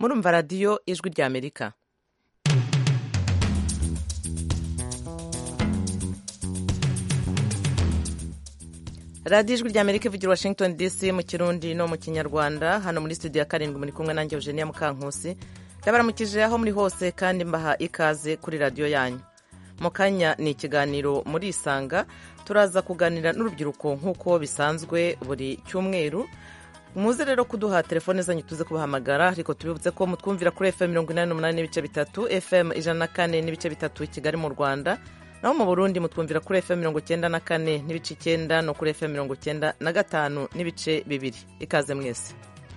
murumva radiyo ijwi ry'Amerika. radiyo ijwi ry'Amerika ivugira Washington DC mu kirundi no mu kinyarwanda. Hano muri studio ya karindwi muri kumwe nanjye Eugenia Mukankusi. Ndabaramukije aho muri hose kandi mbaha ikaze kuri radiyo yanyu. Mu kanya ni ikiganiro muri Isanga, turaza kuganira n'urubyiruko nk'uko bisanzwe buri cyumweru. Muze rero kuduha telefone zanyu tuze kubahamagara, ariko tubibutse ko mutwumvira kuri FM 88 n'ibice bitatu, FM 104 n'ibice bitatu i Kigali mu Rwanda, naho mu Burundi mutwumvira kuri FM 94 n'ibice 9 no kuri FM 95 n'ibice bibiri. Ikaze mwese.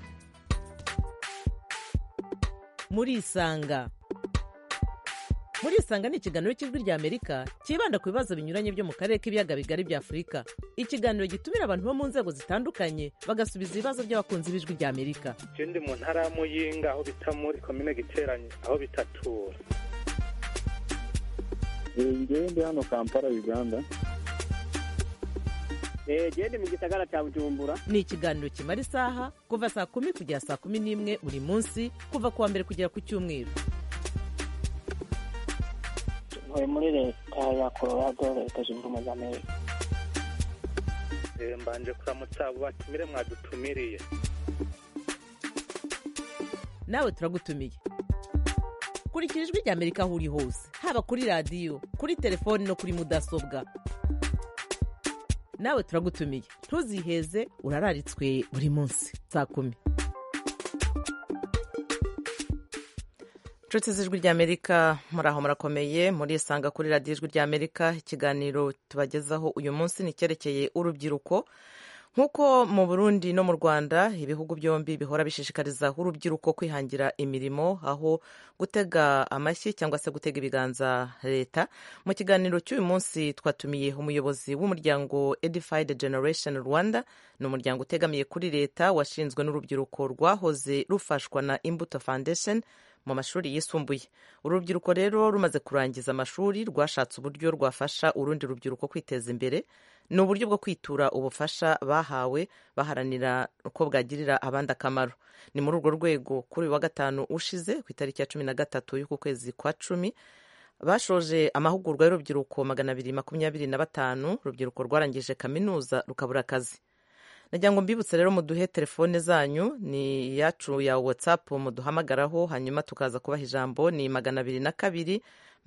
Muri Isanga. Muri Isanga ni ikiganiro cy'ijwi ry'Amerika kibanda ku bibazo binyuranye byo mu karere k'ibiyaga bigari bya Afurika. Ikiganiro gitumira abantu bo mu nzego zitandukanye bagasubiza ibibazo by'abakunzi b'ijwi ry'Amerika. Je ndi mu ntara ya Muyinga aho bita muri komine Giteranyi aho bitatura. Ndi hano Kampala Uganda. Je ndi mu gisagara cya Bujumbura. Ni ikiganiro kimara isaha kuva saa 10 kugera saa 11 buri munsi, kuva kuwa mbere kugera ku cyumweru. Muri leta ya Colorado, leta zunze ubumwe za Amerika. Mbanje kuramutsa abo batumire mwadutumiriye. Nawe turagutumiye. Kurikira ijwi ry'Amerika aho uri hose, haba kuri radiyo, kuri telefoni no kuri mudasobwa. Nawe turagutumiye, ntuziheze, urararitswe buri munsi saa 10. Nshuti z'ijwi ry'Amerika, muraho murakomeye. Muri Isanga kuri radiyo ijwi ry'Amerika, ikiganiro tubagezaho uyu munsi ni cyerekeye urubyiruko. Nk'uko mu Burundi no mu Rwanda, ibihugu byombi bihora bishishikariza urubyiruko kwihangira imirimo, aho gutega amashyi cyangwa se gutega ibiganza leta. Mu kiganiro cy'uyu munsi twatumiye umuyobozi w'umuryango Edified Generation Rwanda. Ni umuryango utegamiye kuri leta washinzwe n'urubyiruko rwahoze rufashwa na Imbuto Foundation mu mashuri yisumbuye. Urubyiruko rero rumaze kurangiza amashuri rwashatse uburyo rwafasha urundi rubyiruko kwiteza imbere. Ni uburyo bwo kwitura ubufasha bahawe baharanira uko bwagirira abandi akamaro. Ni muri urwo rwego kuri wa gatanu ushize ku itariki ya 13 y'uku kwezi kwa 10 bashoje amahugurwa y'urubyiruko 225. Urubyiruko rwarangije kaminuza rukabura akazi. Nagira ngo mbibutse rero muduhe telefone zanyu, ni yacu ya WhatsApp muduhamagaraho, hanyuma tukaza kubaha ijambo. Ni 202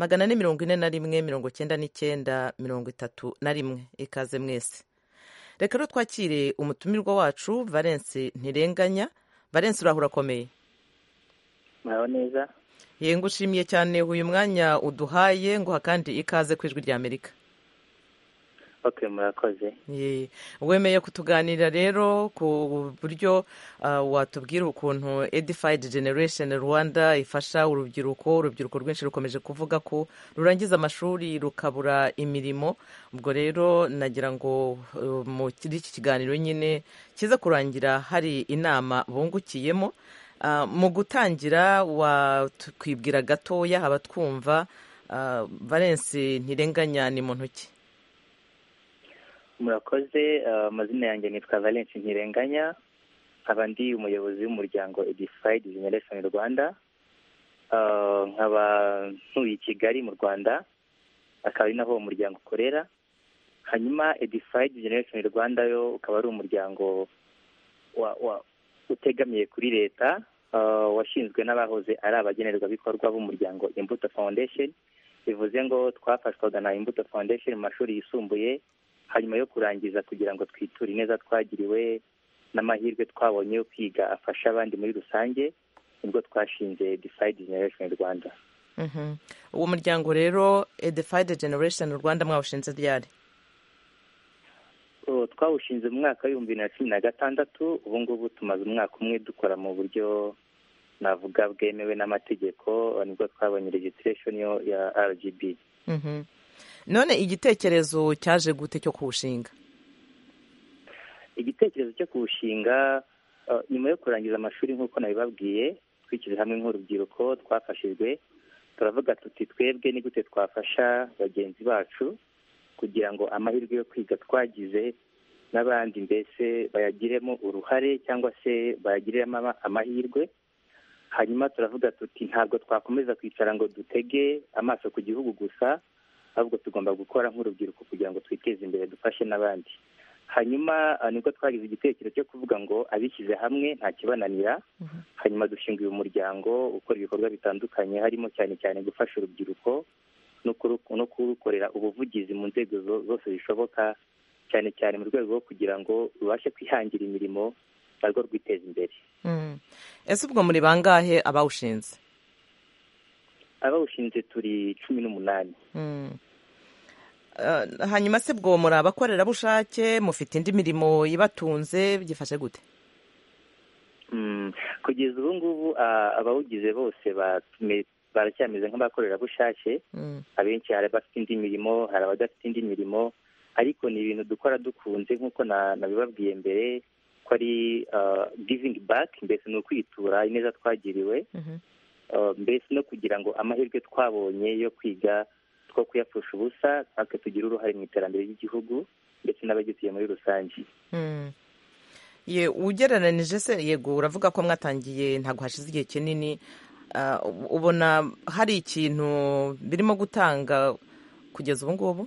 441 99 Ikaze mwese. Reka rero twakire umutumirwa wacu Valence Ntirenganya. Valence, urahura komeye? Muraho neza. Yego, ushimiye cyane uyu mwanya uduhaye, ngo kandi ikaze ku ijwi ry'Amerika. Okay, murakoze. Wemeye kutuganira rero ku buryo watubwira ukuntu Edified Generation Rwanda ifasha urubyiruko rwinshi rukomeje kuvuga ko rurangiza amashuri rukabura imirimo. Ubwo rero nagira ngo mu iki kiganiro nyine kiza kurangira hari inama bungukiyemo. Mu gutangira wakwibwira gatoya abatwumva, Valence Ntirenganya ni muntu ki? Murakoze. Amazina yanjye nitwa Valence Ntirenganya, nkaba ndi umuyobozi w'umuryango Edified Generation Rwanda. Nkaba ntuye i Kigali mu Rwanda, akaba ari naho umuryango ukorera. Hanyuma Edified Generation Rwanda yo ukaba ari umuryango utegamiye kuri leta, washinzwe n'abahoze ari abagenerwabikorwa b'umuryango Imbuto Foundation. Bivuze ngo twafashwaga na Imbuto Foundation mu mashuri yisumbuye, hanyuma yo kurangiza kugira ngo twiture ineza twagiriwe n'amahirwe twabonye yo kwiga afasha abandi muri rusange, nibwo twashinze Edified Generation Rwanda. Uwo muryango rero Edified Generation Rwanda mwawushinze ryari? Twawushinze mu mwaka wa 2016. Ubu ngubu tumaze umwaka umwe dukora mu buryo navuga bwemewe n'amategeko, nibwo twabonye registration ya RGB. None igitekerezo cyaje gute cyo kuwushinga? Igitekerezo cyo kuwushinga nyuma yo kurangiza amashuri nk'uko nabibabwiye, twishyize hamwe nk'urubyiruko twafashijwe, turavuga tuti twebwe ni gute twafasha bagenzi bacu kugira ngo amahirwe yo kwiga twagize n'abandi mbese bayagiremo uruhare cyangwa se bayagiremo amahirwe. hanyuma turavuga tuti ntabwo twakomeza kwicara ngo dutege amaso ku gihugu gusa, ahubwo tugomba gukora nk'urubyiruko kugira ngo twiteze imbere dufashe n'abandi. Hanyuma nibwo twagize igitekerezo cyo kuvuga ngo abishyize hamwe nta kibananira. Hanyuma dushinga uyu muryango ukora ibikorwa bitandukanye, harimo cyane cyane gufasha urubyiruko no kurukorera ubuvugizi mu nzego zose zishoboka, cyane cyane mu rwego rwo kugira ngo rubashe kwihangira imirimo narwo rwiteza imbere. Ese ubwo muri bangahe abawushinze? Abawushinze turi 18. Hanyuma se bwo muri abakorerabushake, mufite indi mirimo ibatunze, byifashe gute? Kugeza ubu ngubu abawugize bose baracyameze nk'abakorerabushake. Abenshi hari abafite indi mirimo, hari abadafite indi mirimo, ariko ni ibintu dukora dukunze nk'uko nabibabwiye mbere ko ari giving back, mbese ni ukwitura ineza twagiriwe, mbese no kugira ngo amahirwe twabonye yo kwiga two kuyapfusha ubusa, natwe tugira uruhare mu iterambere ry'igihugu ndetse n'abagituye muri rusange. Ugereranije se, yego uravuga ko mwatangiye ntabwo hashize igihe kinini, ubona hari ikintu birimo gutanga kugeza ubu ngubu?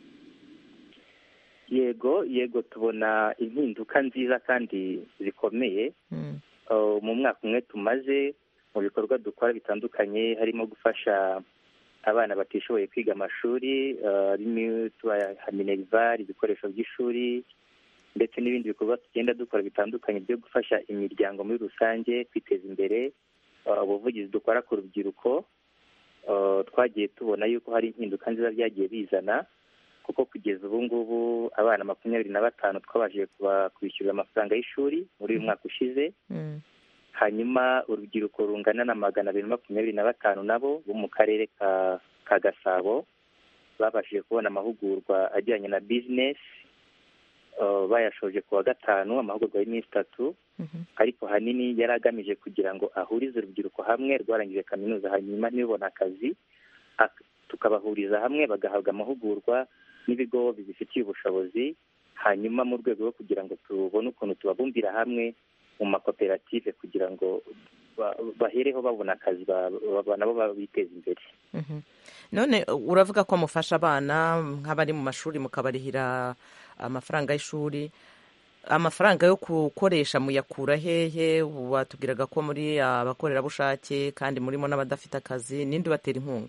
Yego tubona impinduka nziza kandi zikomeye. Mu mwaka umwe tumaze mu bikorwa dukora bitandukanye, harimo gufasha abana batishoboye kwiga amashuri, harimo tubaha minerval, ibikoresho by'ishuri, ndetse n'ibindi bikorwa tugenda dukora bitandukanye byo gufasha imiryango muri rusange kwiteza imbere. Ubuvugizi dukora ku rubyiruko, twagiye tubona yuko hari impinduka nziza byagiye bizana, kuko kugeza ubu ngubu abana 25 twabashije kwishyurira amafaranga y'ishuri muri uyu mwaka ushize. Hanyuma urubyiruko rungana na 225 nabo bo mu karere ka Gasabo babashije kubona amahugurwa ajyanye na business, bayashoje ku wa gatanu, amahugurwa y'iminsi 3, ariko hanini yari agamije kugira ngo ahurize urubyiruko hamwe rwarangije kaminuza hanyuma ntibibona akazi, tukabahuriza hamwe bagahabwa amahugurwa n'ibigo bibifitiye ubushobozi, hanyuma mu rwego rwo kugira ngo tubone ukuntu tubabumbira hamwe mu makoperative kugira ngo bahereho babona akazi nabo biteza imbere. None uravuga ko mufasha abana nk'abari mu mashuri mukabarihira amafaranga y'ishuri, amafaranga yo gukoresha muyakura hehe? Watubwiraga ko muri abakorerabushake kandi murimo n'abadafite akazi, ninde ubatera inkunga?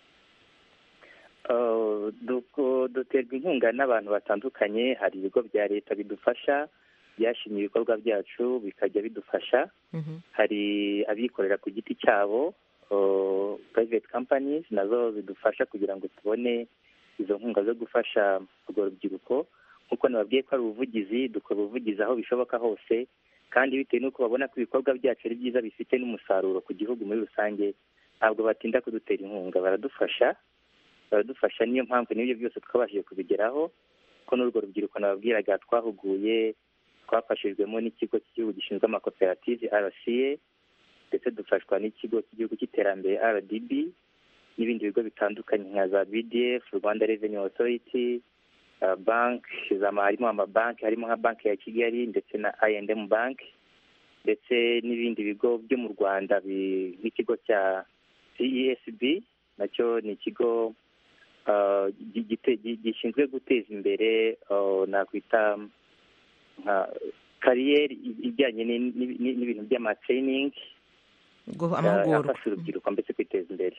Duterwa inkunga n'abantu batandukanye. Hari ibigo bya leta bidufasha, byashimye ibikorwa byacu bikajya bidufasha. Hari abikorera ku giti cyabo, private companies, nazo zidufasha kugira ngo tubone izo nkunga zo gufasha urwo rubyiruko. Nk'uko nababwiye ko ari ubuvugizi, dukora ubuvugizi aho bishoboka hose, kandi bitewe n'uko babona ko ibikorwa byacu ari byiza bifite n'umusaruro ku gihugu muri rusange, ntabwo batinda kudutera inkunga, baradufasha. Niyo mpamvu n'ibyo byose twabashije kubigeraho, ko n'urwo rubyiruko nababwiraga twahuguye, twafashijwemo n'ikigo cy'igihugu gishinzwe amakoperative RCA, ndetse dufashwa n'ikigo cy'igihugu cy'iterambere RDB, n'ibindi bigo bitandukanye nka za BDF, Rwanda Revenue Authority, banki, harimo amabanki, harimo nka banki ya Kigali ndetse na I&M bank, ndetse n'ibindi bigo byo mu Rwanda nk'ikigo cya CESB, nacyo ni ikigo gishinzwe guteza imbere nakwita nka kariyeri ijyanye n'ibintu by'amatraining, afasha urubyiruko mbese kwiteza imbere.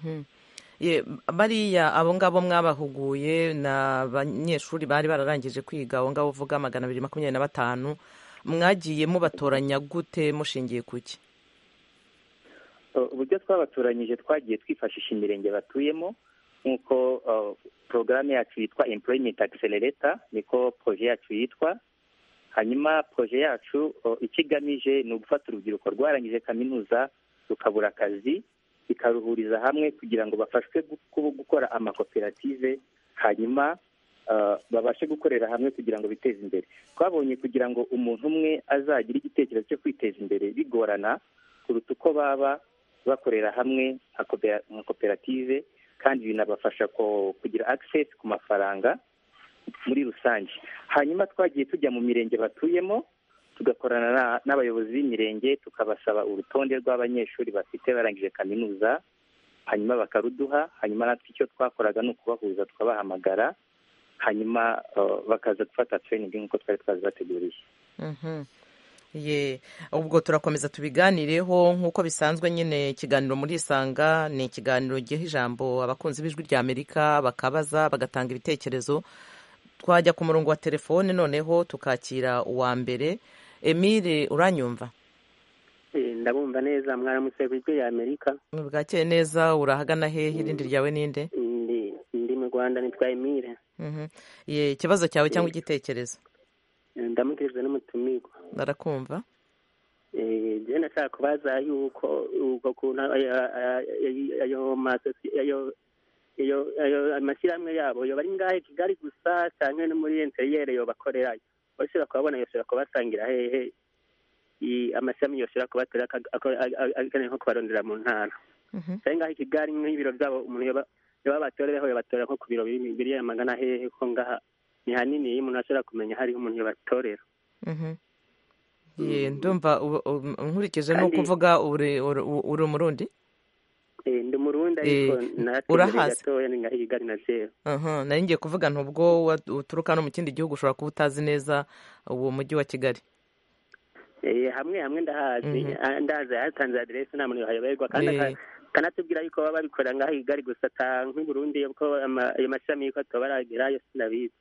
Bariya abo ngabo mwabahuguye ni abanyeshuri bari bararangije kwiga, abo ngabo uvuga 225, mwagiye mubatoranya gute mushingiye kuki? Uburyo twabatoranyije twagiye twifashisha imirenge batuyemo, nk'uko porogaramu yacu yitwa Employment Accelerator, niko proje yacu yitwa. Hanyuma proje yacu icyo igamije ni ugufata urubyiruko rwarangije kaminuza rukabura akazi, ikaruhuriza hamwe kugira ngo bafashwe gukora amakoperative, hanyuma babashe gukorera hamwe kugira ngo biteze imbere. Twabonye kugira ngo umuntu umwe azagira igitekerezo cyo kwiteza imbere bigorana kuruta uko baba bakorera hamwe nka koperative, kandi binabafasha kugira access ku mafaranga muri rusange. Hanyuma twagiye tujya mu mirenge batuyemo, tugakorana n'abayobozi b'imirenge tukabasaba urutonde rw'abanyeshuri bafite barangije kaminuza, hanyuma bakaruduha. Hanyuma natwe icyo twakoraga ni ukubahuza tukabahamagara, hanyuma bakaza gufata training nk'uko twari twazibateguriye. ubwo turakomeza tubiganireho nk'uko bisanzwe. nyine ikiganiro muri Isanga ni ikiganiro giha ijambo abakunzi b'ijwi rya Amerika, bakabaza bagatanga ibitekerezo. Twajya ku murongo wa telefone noneho tukakira uwa mbere. Emile, uranyumva? Ndabumva neza. Mwaramutse ku ijwi rya Amerika. Bwakeye neza. Urahagana hehe? Irindi ryawe ninde? Ndi mu Rwanda, nitwa Emile. Ikibazo cyawe cyangwa igitekerezo? Ndamukirijwe n'umutumirwa. Barakumva. Je nashaka kubaza yuko uko kuntu ayo amashyirahamwe yabo yo bari ngahe Kigali gusa cyangwa no muri interiere yo bakorerayo, bashobora kubabona yose kubasangira hehe amashami yose kubatera akane nko kubarondera mu ntara cyangwa ngahe Kigali nk'ibiro byabo umuntu yoba batorereho yabatorera nko ku biro biri amagana hehe ko ngaha ni hanini iyo umuntu ashobora kumenya hari umuntu yabatorera. Ndumva nkurikije no kuvuga uri umurundi? Ndi umurundi ariko urahazi ni ngahe Kigali na zero. Nari ngiye kuvuga ntubwo uturuka no mu kindi gihugu ushobora kuba utazi neza uwo mujyi wa Kigali. Hamwe ndahazi hatanze aderesi nta muntu yahayoberwa kandi kanatubwira yuko baba babikora ngaho Kigali gusa nk'Uburundi yuko ayo mashami yuko tubaragira sinabizi.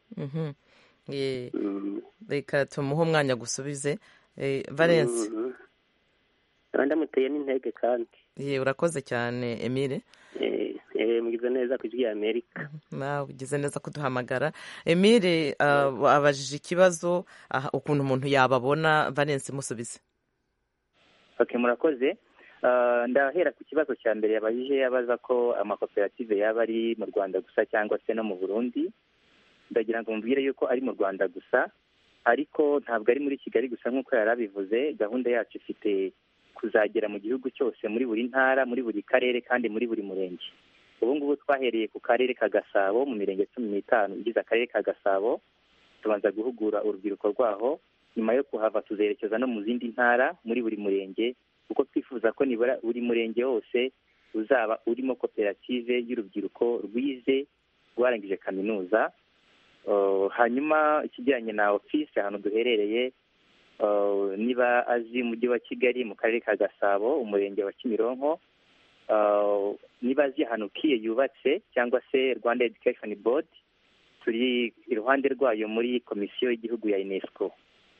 Reka tumuhe umwanya gusubize. Valence, ndamuteye n'intege kandi. Urakoze cyane Emile. Mugize neza ku ijwi rya Amerika. Ugize neza kuduhamagara. Emile abajije ikibazo ukuntu umuntu yababona. Valence, musubize. Murakoze. Ndahera ku kibazo cya mbere yabajije abaza ko amakoperative yaba ari mu Rwanda gusa cyangwa se no mu Burundi. Ndagira ngo mubwire yuko ari mu Rwanda gusa, ariko ntabwo ari muri Kigali gusa nk'uko yari abivuze. Gahunda yacu ifite kuzagera mu gihugu cyose, muri buri ntara, muri buri karere kandi muri buri murenge. Ubu ngubu twahereye ku karere ka Gasabo mu mirenge 15 igize akarere ka Gasabo, tubanza guhugura urubyiruko rwaho. Nyuma yo kuhava tuzerekeza no mu zindi ntara muri buri murenge, kuko twifuza ko nibura buri murenge wose uzaba urimo koperative y'urubyiruko rwize rwarangije kaminuza. Hanyuma ikijyanye na office ahantu duherereye, niba azi umujyi wa Kigali mu karere ka Gasabo umurenge wa Kimironko, niba azi ahantu kiye yubatse cyangwa se Rwanda Education Board, turi iruhande rwayo muri komisiyo y'igihugu ya UNESCO.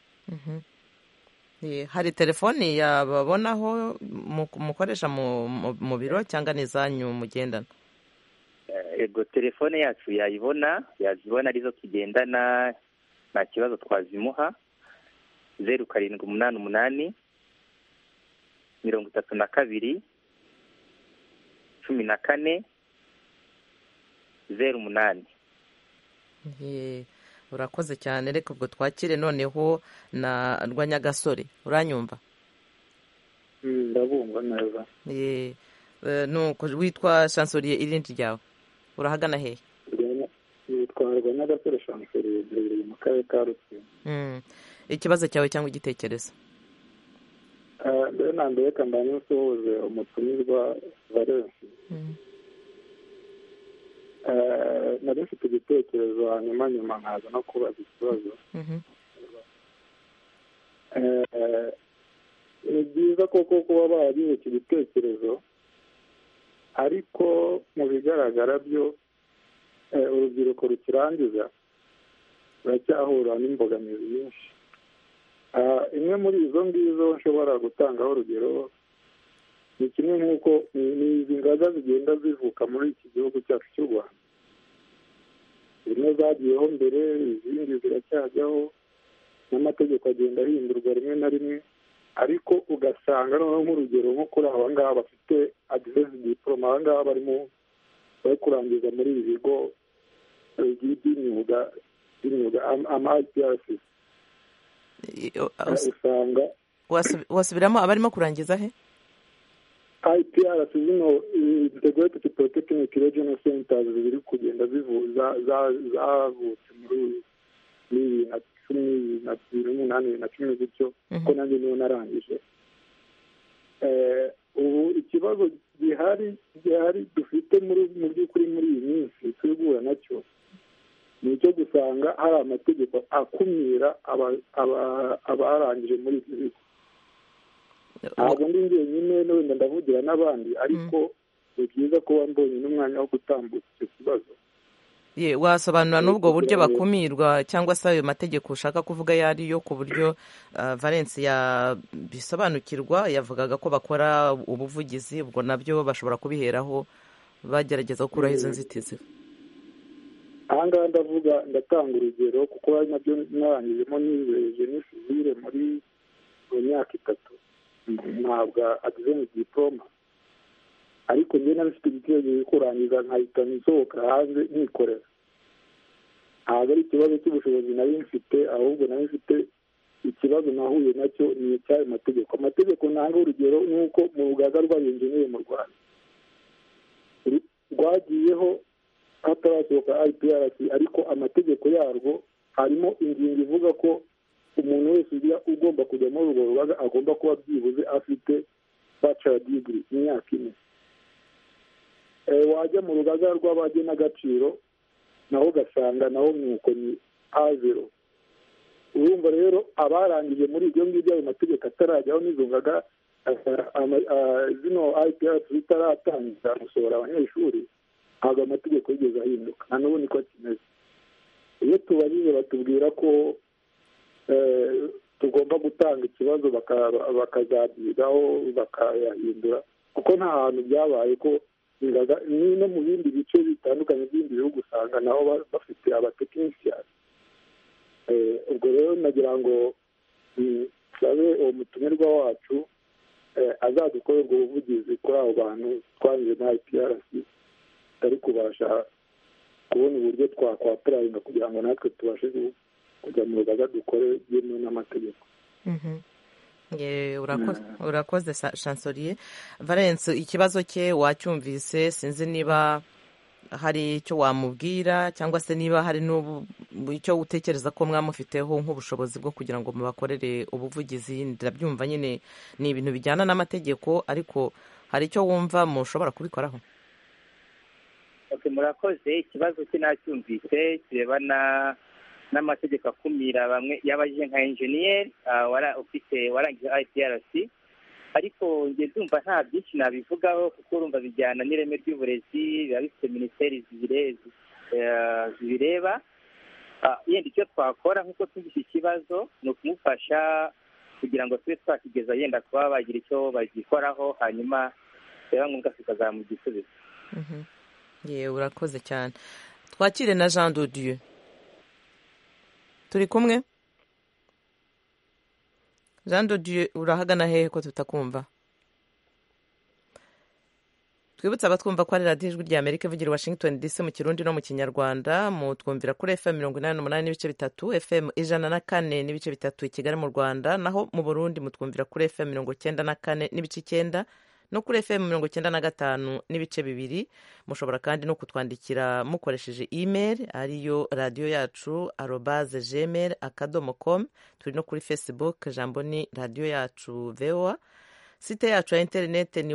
Hari telefoni yababonaho mukoresha mu biro cyangwa n'izanyu mugendana? Ego, telefone yacu yazibona arizo tugendana, nta kibazo twazimuha. 0788 32 14 08. Urakoze cyane. Reka ubwo twakire noneho na Rwanyagasore. Uranyumva? Ndabumva neza. Nuko witwa Chancelier, irindi ryawe urahagana hehe? Yitwa Rwanyagasore Chancelier, mu karere ka Rutsiro. Ikibazo cyawe cyangwa igitekerezo? Mbere na mbere reka nsuhuze umutumirwa Valence. Nari mfite igitekerezo hanyuma nkaza no kubaza ikibazo. Ni byiza koko kuba baragize iki gitekerezo, ariko mu bigaragara byo urubyiruko rukirangiza ruracyahura n'imbogamizi nyinshi. Imwe muri izo ngizo nshobora gutangaho urugero ni kimwe nk'uko ni izi ngaga zigenda zivuka muri iki gihugu cyacu cy'u Rwanda. Zimwe zagiyeho mbere, izindi ziracyajyaho, n'amategeko agenda ahindurwa rimwe na rimwe, ariko ugasanga noneho nk'urugero nko kuri aba ngaba bafite advance diploma, aba ngaba barimo bari kurangiza muri ibi bigo by'imyuga ama-IPRC. Usanga wasubiramo abarimo kurangiza he? IPRC zino Integrated Polytechnic Regional Centers ziri kugenda zavutse muri 2019 2008 2010 gutyo kuko nanjye niyo narangije. Ubu ikibazo gihari dufite mu by'ukuri muri iyi minsi turi guhura nacyo ni icyo gusanga hari amategeko akumira abarangije muri iki bigo. Ntabwo ndi njyenyine wenda ndavugira n'abandi, ariko ni byiza kuba mbonye n'umwanya wo gutambutsa icyo kibazo. Wasobanura n'ubwo buryo bakumirwa cyangwa se ayo mategeko ushaka kuvuga ayo ariyo, ku buryo Valence yabisobanukirwa. Yavugaga ko bakora ubuvugizi, ubwo nabyo bashobora kubiheraho bagerageza gukuraho izo nzitizi. Aha ngaha ndatanga urugero kuko ari nabyo narangijemo nibeje n'isivire muri myaka 3, ntabwo agize mu diploma, ariko njye nabifite igitekerezo cyo kurangiza nkahita nsohoka hanze nkikorera. Ntabwo ari ikibazo cy'ubushobozi nari mfite, ahubwo nari mfite ikibazo nahuye nacyo ni icy'ayo mategeko. Amategeko ntanga urugero ni uko mu rugaga rw'abenjeniyeri mu Rwanda rwagiyeho hatarasohoka IPRC, ariko amategeko yarwo harimo ingingo ivuga ko umuntu wese ugomba kujya muri urwo rugaga agomba kuba byibuze afite bachelor degree imyaka 4. Wajya mu rugaga rw'abagenagaciro naho ugasanga naho nuko ni A0. Urumva rero abarangije muri ibyo ngibyo ayo mategeko atarajyaho n'izo ngaga zino IPRC zitaratangira gusohora abanyeshuri, ntabwo amategeko yigeze ahinduka, nta n'ubu niko kimeze. Iyo tubajije batubwira ko tugomba gutanga ikibazo bakazabyigaho bakayahindura, kuko nta hantu byabaye ko no mu bindi bice bitandukanye by'ibindi bihugu usanga nabo bafite abatekinisiyani. Ubwo rero nagira ngo sabe uwo mutumirwa wacu azadukorera ubwo buvugizi kuri abo bantu twanyuze na IPRC tutari kubasha kubona uburyo twakwapurayinga kugira ngo natwe tubashe kujya mu rugaga dukore byemewe n'amategeko. Urakoze Chancelier. Valence, ikibazo cye wacyumvise, sinzi niba hari icyo wamubwira cyangwa se niba hari icyo utekereza ko mwamufiteho nk'ubushobozi bwo kugira ngo mubakorere ubuvugizi. Ndabyumva nyine ni ibintu bijyana n'amategeko, ariko hari icyo wumva mushobora kubikoraho? Murakoze. Ikibazo cye nacyumvise kirebana n'amategeko akumira bamwe y'abaje nka enjeniyeri warangije IPRC, ariko njye ndumva nta byinshi nabivugaho kuko urumva bijyana n'ireme ry'uburezi, biba bifite minisiteri zibireba. Yenda icyo twakora nk'uko twumvise ikibazo ni ukumufasha kugira ngo tube twakigeza yenda kuba bagira icyo bagikoraho, hanyuma reba ngombwa tukazamuha igisubizo. Urakoze cyane. Twakire na Jean de Dieu. Turi kumwe? Jean de Dieu, urahagana hehe ko tutakumva? Twibutsa abatwumva ko ari radiyo ijwi rya Amerika ivugira Washington DC mu Kirundi no mu Kinyarwanda. Mutwumvira kuri FM 88 n'ibice bitatu, FM 104 n'ibice bitatu i Kigali mu Rwanda, naho mu Burundi mutwumvira kuri FM 94 n'ibice 9 no kuri FM 95 n'ibice 2. Mushobora kandi no kutwandikira mukoresheje email ariyo radio yacu @gmail.com. Turi no kuri Facebook, jambo ni radio yacu VOA. Site yacu ya internet ni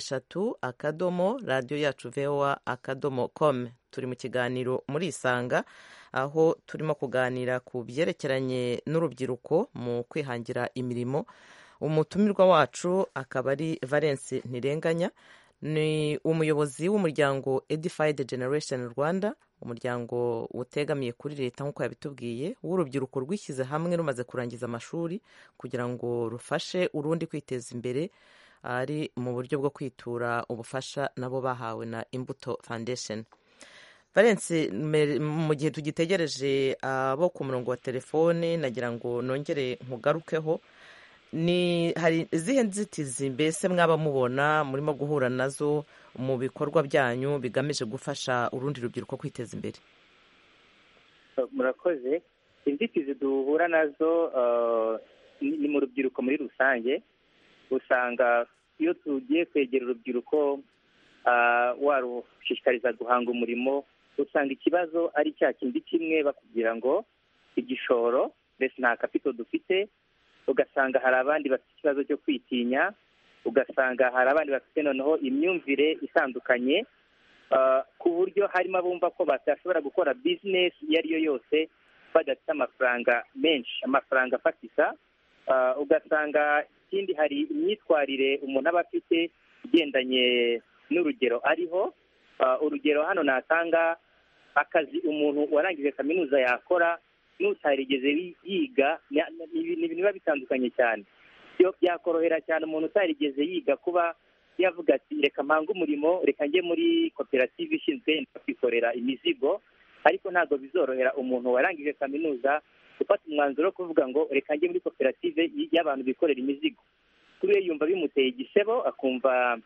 wa@radioyacu.voa.com. Turi mu kiganiro muri Isanga, aho turimo kuganira ku byerekeranye n'urubyiruko mu kwihangira imirimo. Umutumirwa wacu akaba ari Valence Ntirenganya, ni umuyobozi w'umuryango Edified Generation Rwanda, umuryango utegamiye kuri leta nk'uko yabitubwiye, w'urubyiruko rwishyize hamwe rumaze kurangiza amashuri kugira ngo rufashe urundi kwiteza imbere, ari mu buryo bwo kwitura ubufasha nabo bahawe na Imbuto Foundation. Valence, mu gihe tugitegereje abo ku murongo wa telefone, nagira ngo nongere nkugarukeho. Hari izihe nzitizi mbese mwaba mubona murimo guhura nazo mu bikorwa byanyu bigamije gufasha urundi rubyiruko kwiteza imbere? Murakoze. Inzitizi duhura nazo ni mu rubyiruko muri rusange. Usanga iyo tugiye kwegera urubyiruko warushishikariza guhanga umurimo, usanga ikibazo ari cya kindi kimwe bakubwira ngo igishoro mbese nta kapito dufite, ugasanga hari abandi bafite ikibazo cyo kwitinya, ugasanga hari abandi bafite noneho imyumvire itandukanye, ku buryo harimo abumva ko batashobora gukora bizinesi iyo ari yo yose badafite amafaranga menshi, amafaranga afatika. Ugasanga ikindi hari imyitwarire umuntu aba afite igendanye n'urugero ariho. Urugero hano natanga, akazi umuntu warangije kaminuza yakora n'utarigeze yiga ni ibintu biba bitandukanye cyane. Byakorohera cyane umuntu utarigeze yiga kuba yavuga ati reka mpange umurimo, reka njye muri koperative ishinzwe kwikorera imizigo, ariko ntabwo bizorohera umuntu warangije kaminuza gufata umwanzuro wo kuvuga ngo reka njye muri koperative y'abantu bikorera imizigo. Kuri we yumva bimuteye igisebo, akumva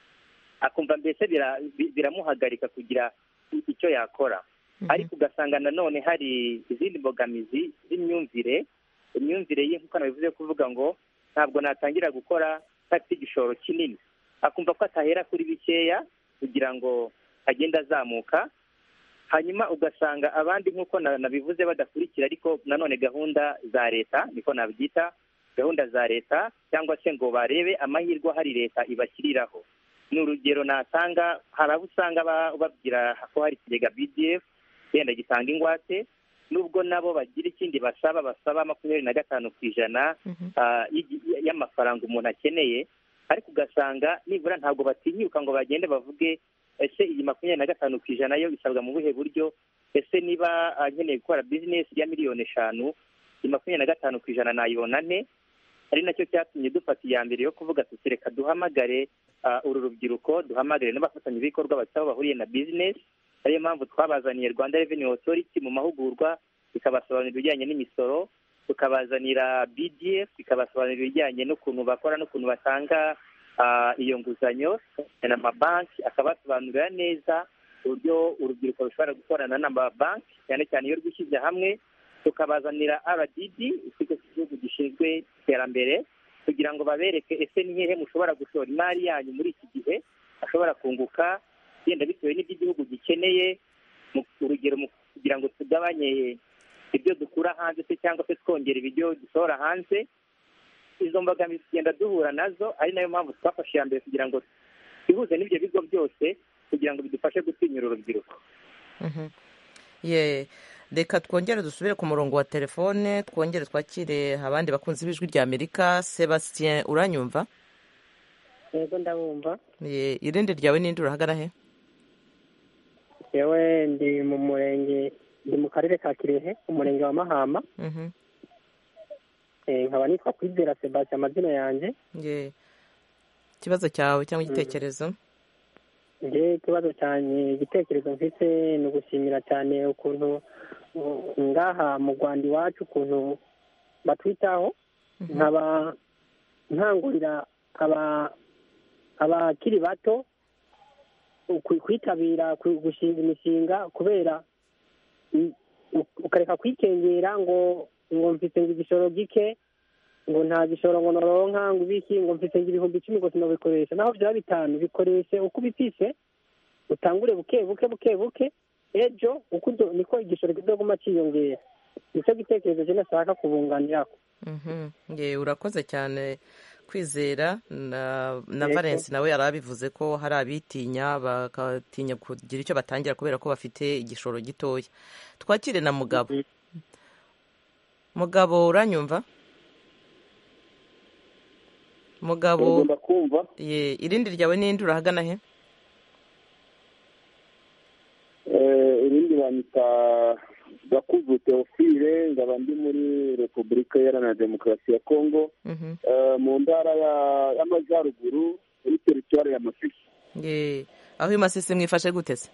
mbese biramuhagarika kugira icyo yakora. Ariko ugasanga nanone hari izindi mbogamizi z'imyumvire, imyumvire ye nk'uko nabivuze, kuvuga ngo ntabwo natangira gukora ntafite igishoro kinini, akumva ko atahera kuri bikeya kugira ngo agende azamuka. Hanyuma ugasanga abandi nk'uko nabivuze badakurikira ariko nanone gahunda za leta, niko nabyita, gahunda za leta, cyangwa se ngo barebe amahirwe ahari leta ibashyiriraho. Ni urugero natanga, hari abo usanga babwira ko hari ikigega BDF yenda gitanga ingwate, nubwo nabo bagira ikindi basaba 25% y'amafaranga umuntu akeneye, ariko ugasanga nibura ntabwo batinyuka ngo bagende bavuge ese iyi 25% yo isabwa mu buhe buryo, ese niba nkeneye gukora bizinesi ya miliyoni 5, iyi 25% nayibona nte? Ari nacyo cyatumye dufata iya mbere yo kuvuga tuti reka duhamagare uru rubyiruko, duhamagare n'abafatanyabikorwa bafite aho bahuriye na bizinesi. Ariyo mpamvu twabazaniye Rwanda Revenue Authority mu mahugurwa, ikabasobanurira ibijyanye n'imisoro, tukabazanira BDF ikabasobanurira ibijyanye n'ukuntu bakora n'ukuntu batanga iyo nguzanyo, n'amabanki akabasobanurira neza uburyo urubyiruko rushobora gukorana n'amabanki cyane cyane iyo rwishyize hamwe. Tukabazanira RDB, ikigo cy'igihugu gishinzwe iterambere, kugira ngo babereke ese ni hehe mushobora gushora imari yanyu muri iki gihe ashobora kunguka yenda bitewe n'iby'igihugu gikeneye, urugero kugira ngo tugabanye ibyo dukura hanze se cyangwa se twongera ibyo dusohora hanze. Izo mbogamizi tugenda duhura nazo, ari nayo mpamvu twafashe iya mbere kugira ngo twihuze n'ibyo bigo byose kugira ngo bidufashe gutinyura urubyiruko. Reka twongere dusubire ku murongo wa telefone, twongere twakire abandi bakunzi b'ijwi rya Amerika. Sebastien, uranyumva? Yego ndabumva. Irindi ryawe ninde, urahagana he? Yewe ndi mu murenge, ndi mu karere ka Kirehe, umurenge wa Mahama. Nkaba nitwa Kwizera Sebastien amazina yanjye. Ikibazo cyawe cyangwa igitekerezo? Ikibazo cyane, igitekerezo mfite ni ugushimira cyane ukuntu ngaha mu Rwanda iwacu ukuntu batwitaho. Nkaba nkangurira abakiri bato kwitabira gushinga imishinga, kubera ukareka kwikengera ngo mfite igishoro gike, ngo nta gishoro ngo noronka, ngo ibiki, ngo mfite ibihumbi 10 ngo sinabikoresha, naho byaba 5 bikoreshe uko ubifise, utangure buke buke, ejo niko igishoro kizoguma cyiyongera. Nicyo gitekerezo cyo nashaka kubunganirako. Urakoze cyane Kwizera. Na Valence nawe yarabivuze ko hari abitinya, bakatinya kugira icyo batangira kubera ko bafite igishoro gitoya. Twakire na Mugabo. Mugabo, uranyumva? Mugabo, irindi ryawe ninde, urahagana he? Irindi banyita Gakuvu Theophile, ngaba ndi muri Repubulika Iharanira Demokarasi ya Kongo, mu ntara y'Amajyaruguru, muri teritwari ya Masisi. Aho i Masisi mwifashe gute se?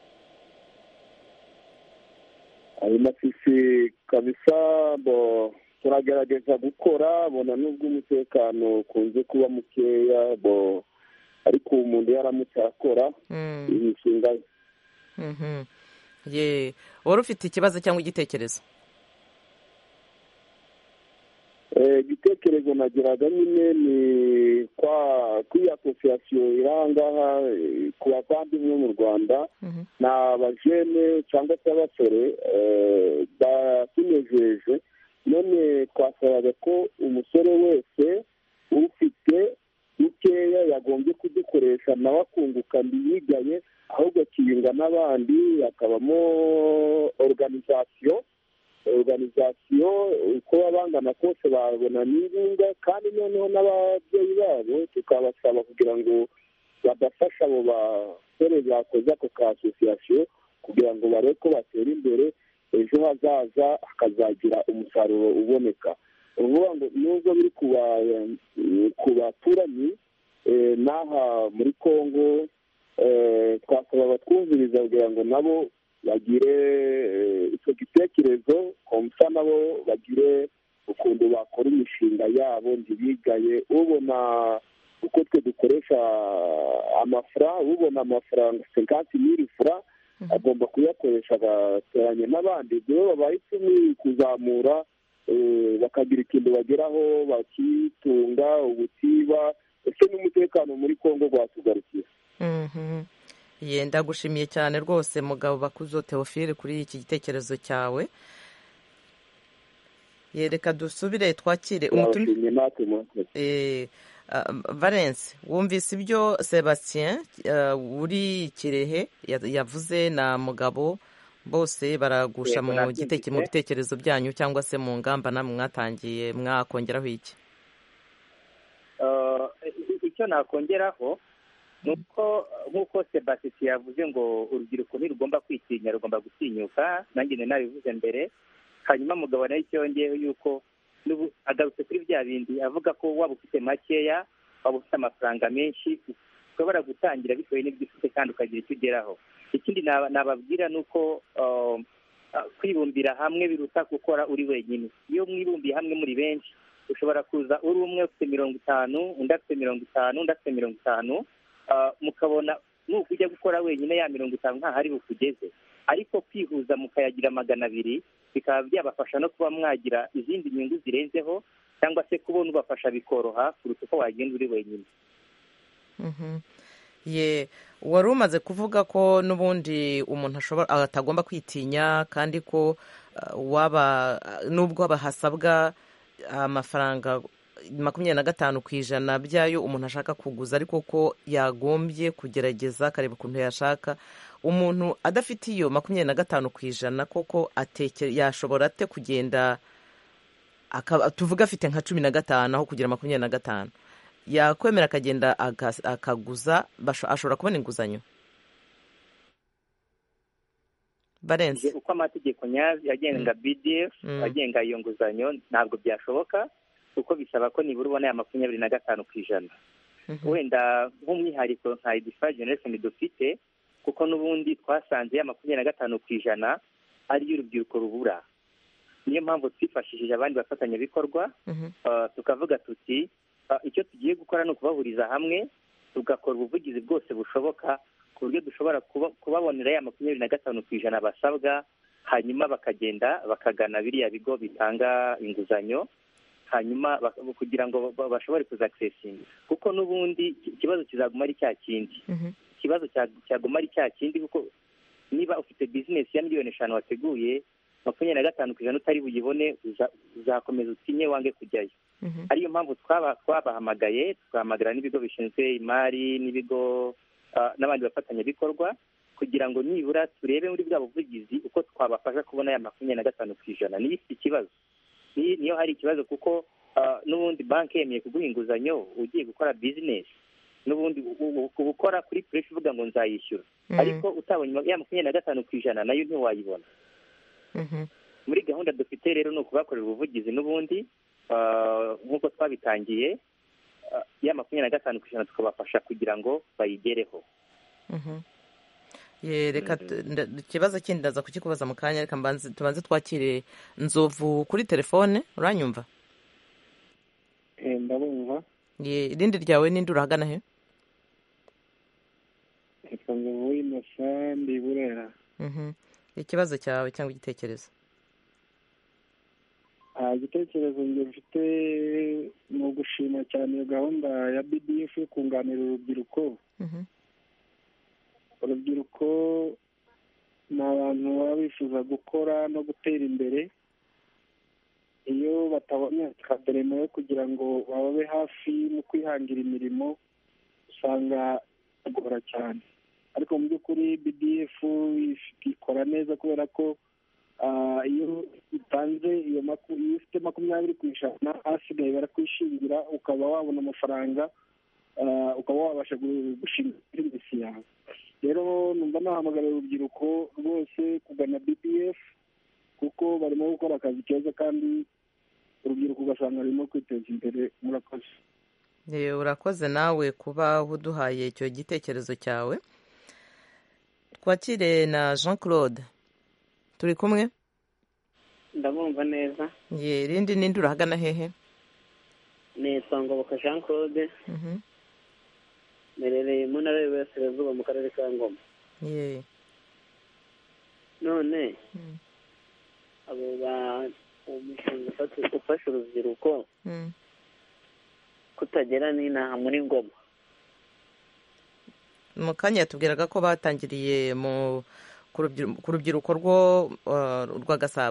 Aho Masisi kabisa turagerageza gukora, bona nubwo umutekano ukunze kuba mukeya, ariko umuntu yaramutse akora imishinga ye. Wari ufite ikibazo cyangwa igitekerezo? Igitekerezo nagiraga nyine ni kuri asosiyasiyo irangaha ku bavandimwe mu Rwanda, ni abajene cyangwa se abasore batunejeje none twasabaga ko umusore wese ufite bikeya yagombye kudukoresha nawe akunguka ndiyigaye, ahubwo akiyunga n'abandi, hakabamo organizasiyo uko baba bangana kose babona n'inkunga, kandi noneho n'ababyeyi babo tukabasaba kugira ngo badafasha abo basore bakoze ako ka asosiyasiyo kugira ngo barebe ko batera imbere, ejo hazaza hakazagira umusaruro uboneka. uvuga ngo nubwo biri ku baturanyi n'aha muri Kongo, twasaba abatwumviriza kugira ngo nabo bagire icyo gitekerezo, komsa nabo bagire ukuntu bakora imishinga yabo ntibigaye. ubona uko twe dukoresha amafaranga, ubona amafaranga 50,000 francs agomba kuyakoresha agateranya n'abandi, rero babaye icumi kuzamura, bakagira ikintu bageraho bakitunga ubutiba, ese n'umutekano muri Kongo gwatugarukiye. Ndagushimiye cyane rwose Mugabo Bakuzo Theophile kuri iki gitekerezo cyawe. Reka dusubire twakire Valence, wumvise ibyo Sebastien uri Kirehe yavuze na Mugabo, bose baragusha mu bitekerezo byanyu cyangwa se mu ngamba namwe mwatangiye, mwakongeraho iki? Icyo nakongeraho nuko nk'uko Sebastien yavuze ngo urubyiruko ntirugomba kwitinya, rugomba gutinyuka, nanjye nabivuze mbere. Hanyuma Mugabo nayo cyongeyeho yuko agarutse kuri bya bindi avuga ko waba ufite makeya, waba ufite amafaranga menshi, ushobora gutangira bitewe n'ibyo ufite kandi ukagira icyo ugeraho. Ikindi nababwira ni uko kwibumbira hamwe biruta gukora uri wenyine. Iyo mwibumbiye hamwe muri benshi, ushobora kuza uri umwe ufite 50, undi afite 50, undi afite 50, mukabona nuko ujya gukora wenyine ya 50 nta hari bukugeze. Ariko kwihuza mukayagira 200 bikaba byabafasha no kuba mwagira izindi nyungu zirenzeho, cyangwa se kubona ubafasha bikoroha kuruta uko wagenda uri wenyine. Wari umaze kuvuga ko n'ubundi umuntu atagomba kwitinya, kandi ko nubwo hasabwa amafaranga 25% byayo umuntu ashaka kuguza, ariko ko yagombye kugerageza akareba ukuntu yashaka. Umuntu adafite iyo 25% koko yashobora ate kugenda, tuvuga afite nka 15 aho kugira 25%, yakwemera akagenda akaguza, ashobora kubona inguzanyo? Barenze uko amategeko nyazi agenga BDF agenga iyo nguzanyo ntabwo byashoboka, kuko bisaba ko nibura ubona ya 25%. Wenda nk'umwihariko nka Edify Generation dufite, kuko n'ubundi twasanze ya 25% ari y'urubyiruko rubura. Niyo mpamvu twifashishije abandi bafatanyabikorwa, tukavuga tuti icyo tugiye gukora ni ukubahuriza hamwe, tugakora ubuvugizi bwose bushoboka ku buryo dushobora kubabonera ya 25% basabwa, hanyuma bakagenda bakagana biriya bigo bitanga inguzanyo, hanyuma kugira ngo bashobore kuzaccessinga. Kuko n'ubundi ikibazo kizaguma ari cya kindi, ikibazo cyaguma ari cya kindi, kuko niba ufite business ya 5,000,000 wateguye, 25% utari buyibone, uzakomeza utinye wange kujyayo. Ariyo mpamvu twabahamagaye, twahamagara n'ibigo bishinzwe imari n'ibigo n'abandi bafatanyabikorwa, kugira ngo nibura turebe muri bwa buvugizi uko twabafasha kubona ya 25%. Niyo ifite ikibazo, niyo hari ikibazo, kuko n'ubundi banki yemeye kuguha inguzanyo ugiye gukora business, n'ubundi gukora kuri pressure uvuga ngo nzayishyura, ariko utabonye ya 25% nayo ntiwayibona. Muri gahunda dufite rero ni ukubakorera ubuvugizi n'ubundi nk'uko twabitangiye, ya 25% tukabafasha kugira ngo bayigereho. Reka ikibazo kindi ndaza kukikubaza mu kanya, reka tubanze twakire Nzovu kuri telefone. Uranyumva? Ndabumva. Irindi ryawe ninde, urahagana he? Nzovu Innocent ndi Burera. Ikibazo cyawe cyangwa igitekerezo? Igitekerezo njye mfite ni ugushima cyane iyo gahunda ya BDF yo kunganira urubyiruko. Urubyiruko ni abantu baba bifuza gukora no gutera imbere. Iyo batabonye akaderema yo kugira ngo bababe hafi mu kwihangira imirimo usanga bigora cyane, ariko mu by'ukuri BDF ikora neza kubera ko iyo utanze iyo ufite 20% hasigaye barakwishingira ukaba wabona amafaranga ukaba wabasha gushinga bizinesi yawe. Rero numva nahamagarira urubyiruko rwose kugana BDF kuko barimo gukora akazi keza kandi urubyiruko ugasanga rurimo kwiteza imbere. Murakoze. Urakoze nawe kuba uduhaye icyo gitekerezo cyawe. Twakire na Jean Claude, turi kumwe? Ndamwumva neza. Rindi nindi urahagana hehe? Nitwa Ngoboka Jean Claude. Merereye mu ntara y'Iburasirazuba mu karere ka Ngoma. None abo umushinga ufasha urubyiruko kutagera n'inaha muri Ngoma. Mu kanya yatubwiraga ko batangiriye ku rubyiruko rwa Gasabo.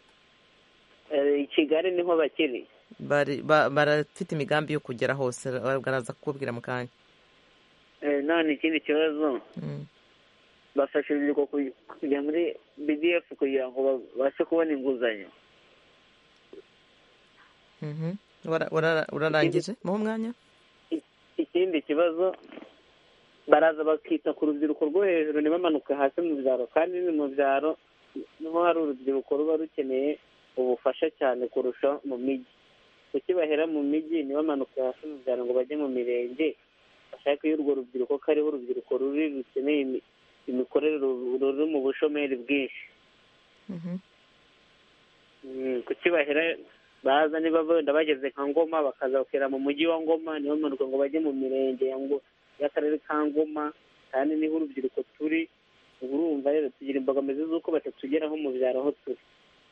I Kigali niho bakiri. Barafite imigambi yo kugera hose, baraza kukubwira mu kanya. None ikindi kibazo, bafasha urubyiruko kujya muri BDF kugira ngo babashe kubona inguzanyo. Urarangije mu mwanya? Ikindi kibazo, baraza bakita ku rubyiruko rwo hejuru ntibamanuke hasi mu byaro, kandi ni mu byaro niho hari urubyiruko ruba rukeneye ubufasha cyane kurusha mu mijyi. Kuki bahera mu mijyi ntibamanuke hasi mu byaro ngo bajye mu mirenge bashaka iyo urwo rubyiruko ko ariho urubyiruko ruri rukeneye imikorere ruri mu bushomeri bwinshi. Kuki bahera baza niba wenda bageze nka Ngoma bakaza bakera mu mujyi wa Ngoma ntibamanuke ngo bajye mu mirenge y'akarere ka Ngoma, kandi niho urubyiruko turi. Urumva rero tugira imbogamizi z'uko batatugeraho mu byaro aho turi.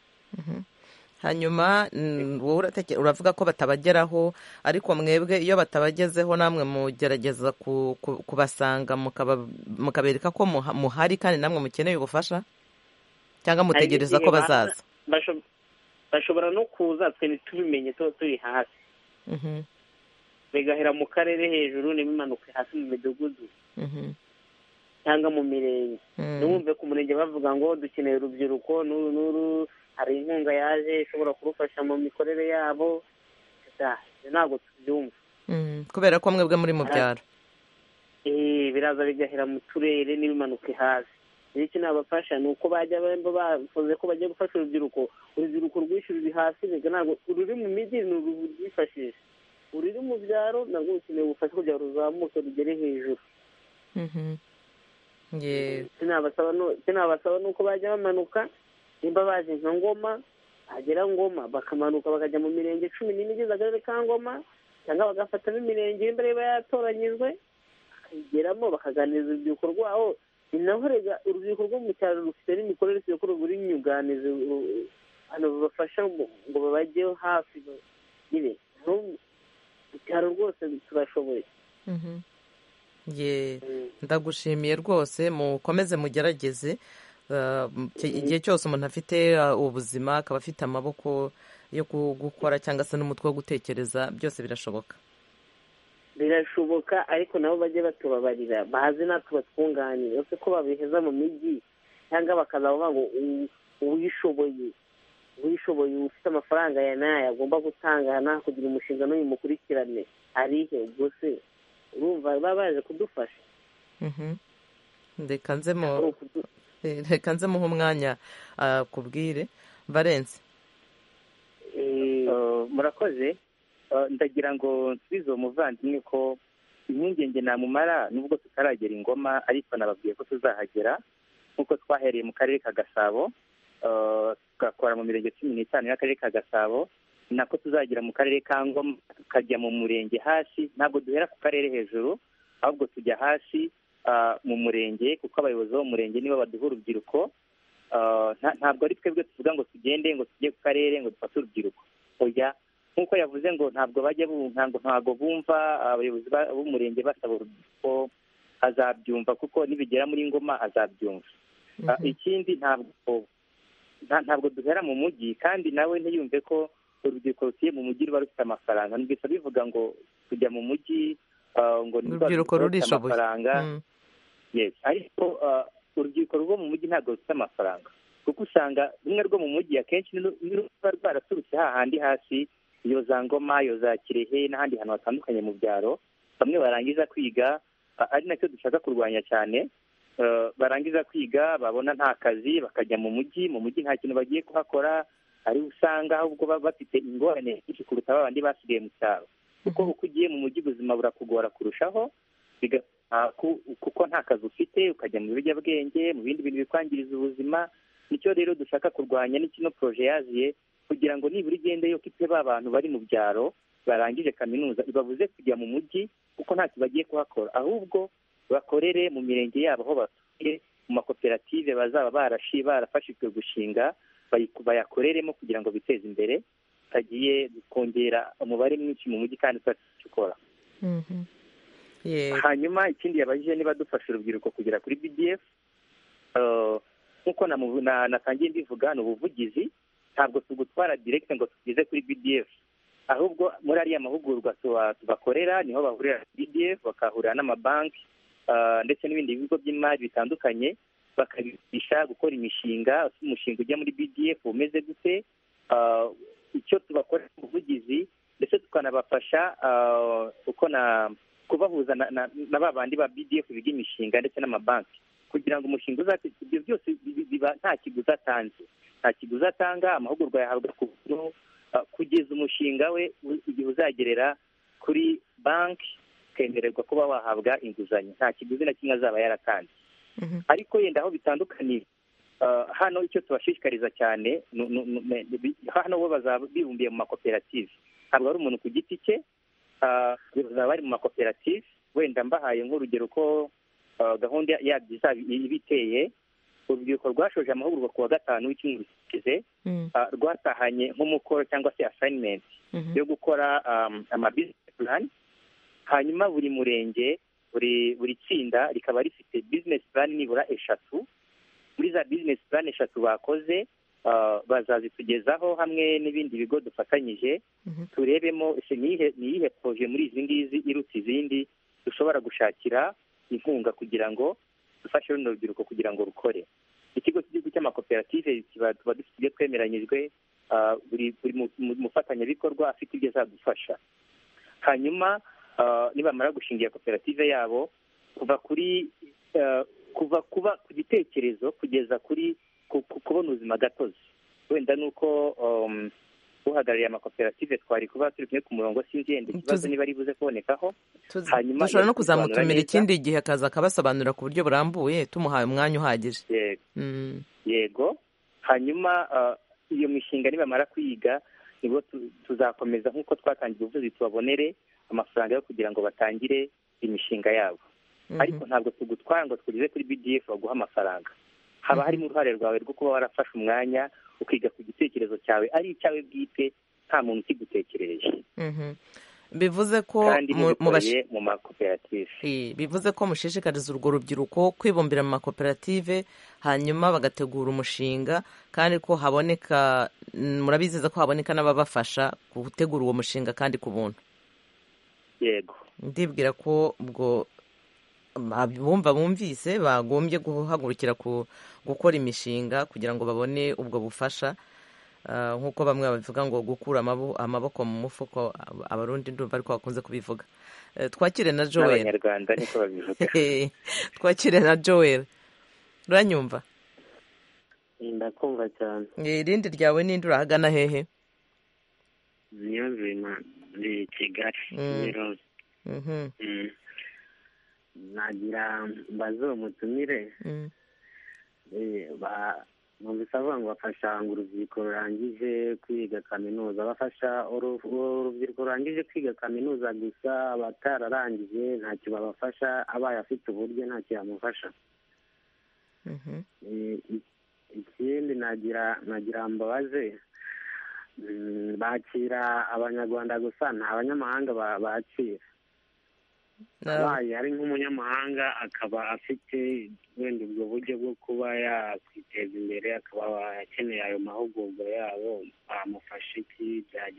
Hanyuma wowe uravuga ko batabageraho, ariko mwebwe iyo batabagezeho namwe mugerageza kubasanga mukabereka ko muhari kandi namwe mukeneye ubufasha, cyangwa mutegereza ko bazaza? Bashobora no kuza twe ntitubimenye, tuba turi hasi. Bigahera mu karere hejuru ntibimanuke hasi mu midugudu cyangwa mu mirenge. Numve ku murenge bavuga ngo dukeneye urubyiruko n'uru hari inkunga yaje ishobora kurufasha mu mikorere yabo, ntabwo tubyumva kubera ko mwebwe muri mu byaro. Biraza bigahera mu turere n'ibimanuke hasi. Iki nabafasha ni uko bajya bavuze ko bagiye gufasha urubyiruko rwinshi ruri hasi, ntabwo ururi mu mijyi ni urwifashisha, ururi mu byaro nabwo rukeneye ubufasha kugira ngo ruzamuke rugere hejuru. Sinabasaba nuko bajya bamanuka, nimba baje nka Ngoma hagera Ngoma bakamanuka bakajya mu mirenge 11 igize akarere ka Ngoma, cyangwa bagafata n'imirenge imbere yatoranyijwe bakayigeramo bakaganiriza urubyiruko rwaho. Ni naho rega urubyiruko rwo mu cyaro rufite n'imikorere yo buri nyunganizi hano babafasha ngo babajyeho hafi nyine. Mu cyaro rwose turashoboye. Ndagushimiye rwose, mukomeze mugerageze. Igihe cyose umuntu afite ubuzima akaba afite amaboko yo gukora cyangwa se n'umutwe wo gutekereza, byose birashoboka. Ariko nabo bajye batubabarira, bazi natwe batwunganire, ese ko babiheza mu mijyi cyangwa bakaza bavuga ngo uwishoboye ufite amafaranga ya nayo agomba gutangana kugira umushinga n'uyu mukurikirane arihe. ubwo se urumva baba baje kudufasha. Reka nze muhe umwanya kubwire Valence. Murakoze. Ndagira ngo nsubize umuvandimwe ko impungenge namumara nubwo tutaragera Ingoma, ariko nababwiye ko tuzahagera nk'uko twahereye mu karere ka Gasabo, tugakora mu mirenge 15 y'akarere ka Gasabo, nako tuzagera mu karere ka Ngoma tukajya mu murenge hasi. Ntabwo duhera ku karere hejuru, ahubwo tujya hasi mu murenge, kuko abayobozi bo mu murenge nibo baduha urubyiruko. Ntabwo ari twebwe tuvuga ngo tugende ngo tujye ku karere ngo dufate urubyiruko. Oya, nk'uko yavuze ngo ntabwo bumva abayobozi b'umurenge basaba urubyiruko, azabyumva kuko nibigera muri Ngoma azabyumva. Ikindi ntabwo duhera mu mujyi, kandi nawe ntiyumve ko urubyiruko rutuye mu mujyi ruba rufite amafaranga. Numvise bivuga ngo kujya mu mujyi ngo ni urubyiruko rurishoboye. Yes, ariko urubyiruko rwo mu mujyi ntabwo rufite amafaranga, kuko usanga rumwe rwo mu mujyi akenshi ruba rwaraturutse hahandi hasi, iyo za Ngoma, iyo za Kirehe n'ahandi hantu hatandukanye mu byaro. Bamwe barangiza kwiga, ari nacyo dushaka kurwanya cyane, barangiza kwiga babona nta kazi bakajya mu mujyi nta kintu bagiye kuhakora, ari usanga ahubwo bafite ingorane nyinshi kuruta babandi basigaye mu cyaro, kuko uko ugiye mu mujyi ubuzima burakugora kurushaho, kuko nta kazi ufite, ukajya mu biyobyabwenge, mu bindi bintu bikwangiriza ubuzima. Nicyo rero dushaka kurwanya, ni kino proje yaziye kugira ngo nibura igende yo kite ba bantu bari mu byaro barangije kaminuza ibabuze kujya mu mujyi kuko ntacyo bagiye kuhakora, ahubwo bakorere mu mirenge yabo aho batuye, mu makoperative bazaba barafashijwe gushinga, bayakoreremo kugira ngo biteze imbere, tagiye kongera umubare mwinshi mu mujyi kandi tutacukora. Hanyuma ikindi yabajije niba dufasha urubyiruko kugera kuri BDF, nk'uko natangiye mbivuga, ni ubuvugizi. Ntabwo tugutwara direct ngo tugeze kuri BDF, ahubwo muri ariya mahugurwa tubakorera niho bahurira BDF, bakahurira n'amabanki ndetse n'ibindi bigo by'imari bitandukanye, bakabigisha gukora imishinga. Umushinga ujya muri BDF umeze gute, icyo tubakorera ubuvugizi, ndetse tukanabafasha kubahuza na ba bandi ba BDF biga imishinga ndetse n'amabanki, kugira ngo umushinga uzate, ibyo byose biba nta kiguzi atanze, nta kiguzi atanga. Amahugurwa yahabwa kugeza umushinga we igihe uzagerera kuri banki ukemererwa kuba wahabwa inguzanyo, nta kiguzi na kimwe azaba yaratanze. Ariko yenda aho bitandukanye, hano icyo tubashishikariza cyane, hano bo bazaba bibumbiye mu makoperative, ntabwo ari umuntu ku giti cye, bazaba bari mu makoperative. Wenda mbahaye nk'urugero ko gahunda yabyo izaba ibiteye. Urubyiruko rwashoje amahugurwa ku wa gatanu w'icyumweru gishize, rwatahanye nk'umukoro cyangwa se assignment yo gukora amabusiness plan. Hanyuma buri murenge, buri tsinda rikaba rifite business plan nibura 3. Muri za business plan 3 bakoze, bazazitugezaho hamwe n'ibindi bigo dufatanyije, turebemo ni iyihe proje muri izi ngizi iruta izindi dushobora gushakira inkunga kugira ngo dufashe runo rubyiruko kugira ngo rukore. Ikigo cy'igihugu cy'amakoperative tuba dufite ibyo twemeranyijwe, buri mufatanyabikorwa afite ibyo azadufasha. Hanyuma nibamara gushingira koperative yabo, kuva ku gitekerezo kugeza kuri kubona ubuzima gatozi. Wenda nuko uhagarariye amakoperative twari kuba turi kumwe ku murongo, sinzi yenda ikibazo niba ari buze kubonekaho. Hanyuma dushobora no kuzamutumira ikindi gihe akaza akabasobanurira ku buryo burambuye, tumuhaye umwanya uhagije. Yego. Hanyuma iyo mishinga nibamara kwiga, nibwo tuzakomeza nk'uko twatangiye ubuvuzi, tubabonere amafaranga yo kugira ngo batangire imishinga yabo. Ariko ntabwo tugutwara ngo tugeze kuri BDF baguha amafaranga. Haba harimo uruhare rwawe rwo kuba warafashe umwanya ukiga ku gitekerezo cyawe, ari icyawe bwite, nta muntu ukigutekereje. Bivuze ko mu makoperative, bivuze ko mushishikariza urwo rubyiruko kwibumbira mu makoperative, hanyuma bagategura umushinga, kandi ko haboneka, murabizeza ko haboneka n'ababafasha gutegura uwo mushinga kandi ku buntu. Yego, ndibwira ko ubwo bumvise bagombye guhagurukira gukora imishinga kugira ngo babone ubwo bufasha, nk'uko bamwe babivuga ngo gukura amaboko mu mufuko, abarundi ndumva ariko bakunze kubivuga. Twakire na Joel. N'abanyarwanda niko babivuga. Twakire na Joel. Uranyumva? Ndakumva cyane. Irindi ryawe ninde, urahagana hehe? Niyonzima ndi Kigali. Nagira mbaze umutumire, numvise avuga ngo bafasha urubyiruko rurangije kwiga kaminuza, bafasha urubyiruko rurangije kwiga kaminuza gusa, abatararangije ntacyo babafasha, abaye afite uburyo ntacyo yamufasha. Ikindi nagira mbabaze, bakira abanyarwanda gusa, nta abanyamahanga bakira? Abaye ari nk'umunyamahanga akaba afite wenda ubwo buryo bwo kuba yakwiteza imbere, akaba akeneye ayo mahugurwa yabo, bamufasha iki, byagenda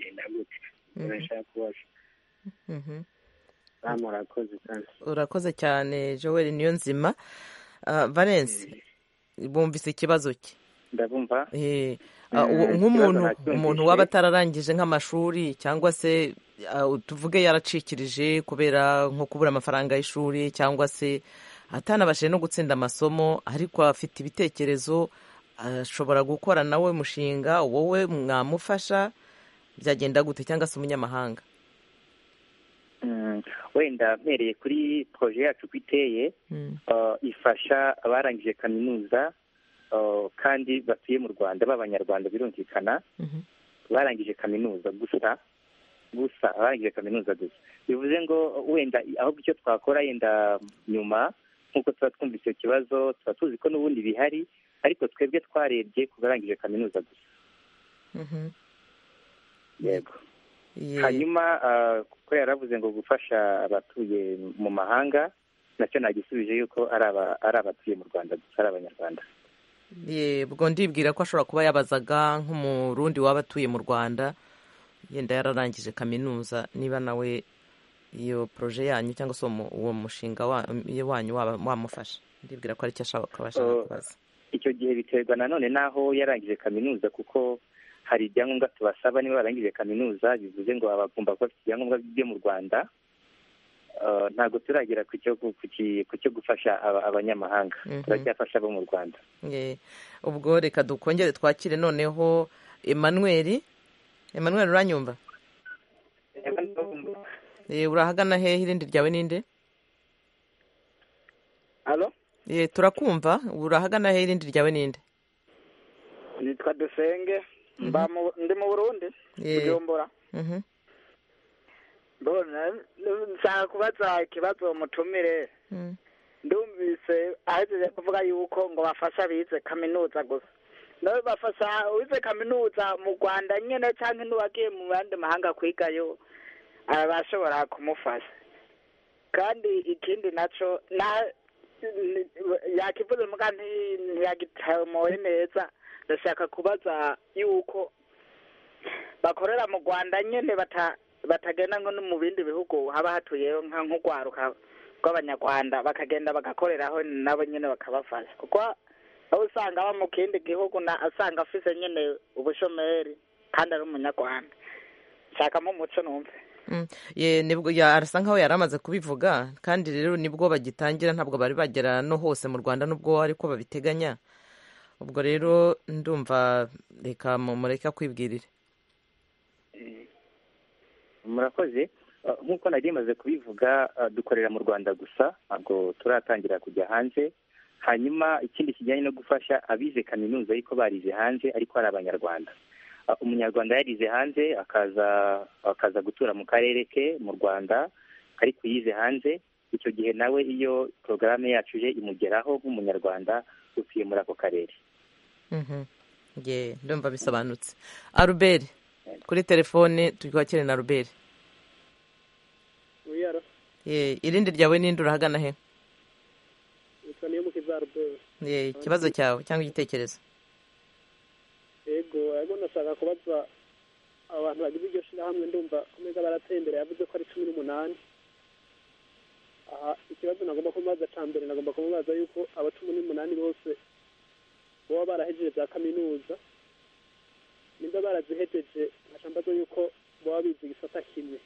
urakoze cyane Joel Niyonzima. Valence bumvise ikibazo cye. ndabumva nk'umuntu waba atararangije nk'amashuri cyangwa se tuvuge yaracikirije kubera nko kubura amafaranga y'ishuri cyangwa se atanabashije no gutsinda amasomo ariko afite ibitekerezo ashobora gukora nawe mushinga, wowe mwamufasha byagenda gute cyangwa se umunyamahanga? wenda mpereye kuri proje yacu uko iteye, ifasha abarangije kaminuza kandi batuye mu Rwanda b'abanyarwanda birumvikana, barangije kaminuza gusa abarangije kaminuza gusa. Bivuze ngo wenda ahubwo icyo twakora yenda nyuma nk'uko tuba twumvise icyo kibazo tuba tuzi ko n'ubundi bihari, ariko twebwe twarebye ku barangije kaminuza gusa. Yego. Hanyuma kuko yaravuze ngo gufasha abatuye mu mahanga, nacyo nagisubije yuko ari abatuye mu Rwanda gusa, ari abanyarwanda. Ubwo ndibwira ko ashobora kuba yabazaga nk'umurundi waba atuye mu Rwanda yenda yararangije kaminuza, niba nawe iyo proje yanyu cyangwa se uwo mushinga wanyu wamufasha. Ndibwira ko ari cyo ashaka kubaza. Icyo gihe biterwa nanone n'aho yarangije kaminuza, kuko hari ibyangombwa tubasaba niba barangije kaminuza, bivuze ngo abagomba kuba bafite ibyangombwa byo mu Rwanda. Ntabwo turagera ku cyo gufasha abanyamahanga, turacyafasha abo mu Rwanda. Ubwo reka dukongere twakire noneho Emmanuel. Uranyumva? Urahagana hehe? Irindi ryawe ninde? Halo? Turakumva. Urahagana hehe? Irindi ryawe ninde? Nitwa Dusenge, ndi mu Burundi, Bujumbura. Mbona nshaka kubaza ikibazo mutumire. Ndumvise ahejeje kuvuga yuko ngo bafasha bize kaminuza gusa. Nawe bafasha wize kaminuza mu Rwanda nyene cyangwa n'uwagiye mu bandi mahanga kwigayo arabashobora kumufasha. Kandi ikindi naco yakivuze muga ntiyagitamoye neza. Ndashaka kubaza yuko bakorera mu Rwanda nyene batagenda ngo no mu bindi bihugu haba hatuyeho nk'urwaruka rw'abanyarwanda bakagenda bagakoreraho nabo nyene bakabafasha, kuko aho usanga aba mu kindi gihugu asanga afise nyene ubushomeri kandi ari umunyarwanda. Nshakamo umuco numve. Nibwo arasa nkaho yaramaze kubivuga, kandi rero nibwo bagitangira, ntabwo bari bagera no hose mu Rwanda nubwo ariko babiteganya. Ubwo rero ndumva reka mureka kwibwirira. Murakoze. Nk'uko nari maze kubivuga, dukorera mu Rwanda gusa, ntabwo turatangira kujya hanze. Hanyuma ikindi kijyanye no gufasha abize kaminuza ariko barize hanze ariko ari abanyarwanda. Umunyarwanda yarize hanze akaza gutura mu karere ke mu Rwanda ariko yize hanze, icyo gihe nawe iyo porogaramu yacu ije imugeraho nk'umunyarwanda utuye muri ako karere. Ndumva bisobanutse. Albert kuri telefone twakire na Albert. Irindi ryawe ninde? Urahagana he? Ikibazo cyawe cyangwa igitekerezo? Yego nashaka kubaza abantu bagize iryo shyirahamwe, ndumva kumeza barateye imbere, yavuze ko ari 18. Ikibazo nagomba kumubaza cya mbere, nagomba kumubaza yuko aba 18 bose baba barahejeje za kaminuza, nimba barazihejeje nkacambaza yuko baba bize igisata kimwe.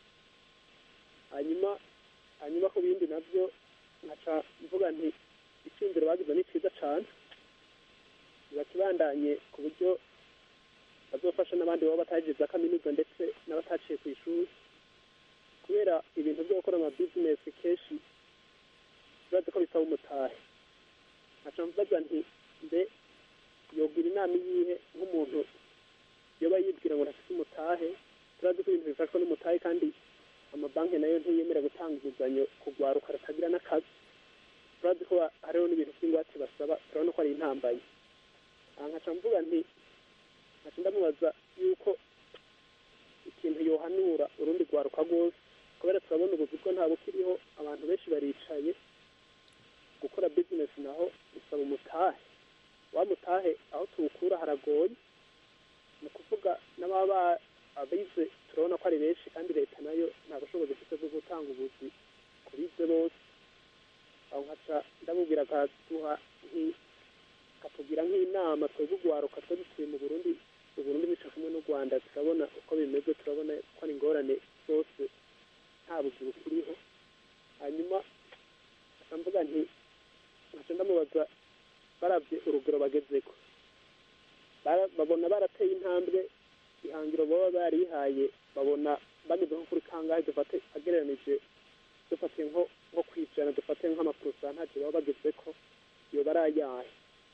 hanyuma ku bindi nabyo nkaca mvuga nti icyumviro bagize ni cyiza cyane, bakibandanye ku buryo bazofasha n'abandi baba batagize za kaminuza ndetse n'abataciye ku ishuri, kubera ibintu byo gukora amabizinesi kenshi bibaze ko bisaba umutahe. nkaca mvuga nti mbe yogira inama iyihe nk'umuntu yoba yibwira ngo ntafite umutahe? turazi ko ibintu bifashwa n'umutahe, kandi amabanki nayo ntiyemera gutanga inguzanyo kugwaruka rutagira n'akazi. turazi ko hariho n'ibintu by'ingwate basaba, turabona ko ari intambanyi. nkaca mvuga nti nkaca ndamubaza yuko ikintu yohanura urundi rwaruka rwose, kubera turabona ubuzi bwo nta bukiriho, abantu benshi baricaye. gukora bizinesi naho bisaba umutahe, wa mutahe aho tuwukura haragoye. ni ukuvuga n'ababa abize turabona ko ari benshi, kandi leta nayo nta bushobozi ifite bwo gutanga ubuzi ku bize bose aho nkaca ndamubwira akaduha akatugira nk'inama twebwe urwaruka twe dutuye mu Burundi bica kumwe n'u Rwanda turabona uko bimeze turabona ko ari ingorane zose nta buzima buriho hanyuma mvuga nti nkaca ndamubaza baravye urugero bagezeko babona barateye intambwe ihangiro baba barihaye babona bageze nko kuri kangahe dufate agereranije dufate nko kwijana dufate nk'amapurusantaje baba bagezeko iyo barayahe.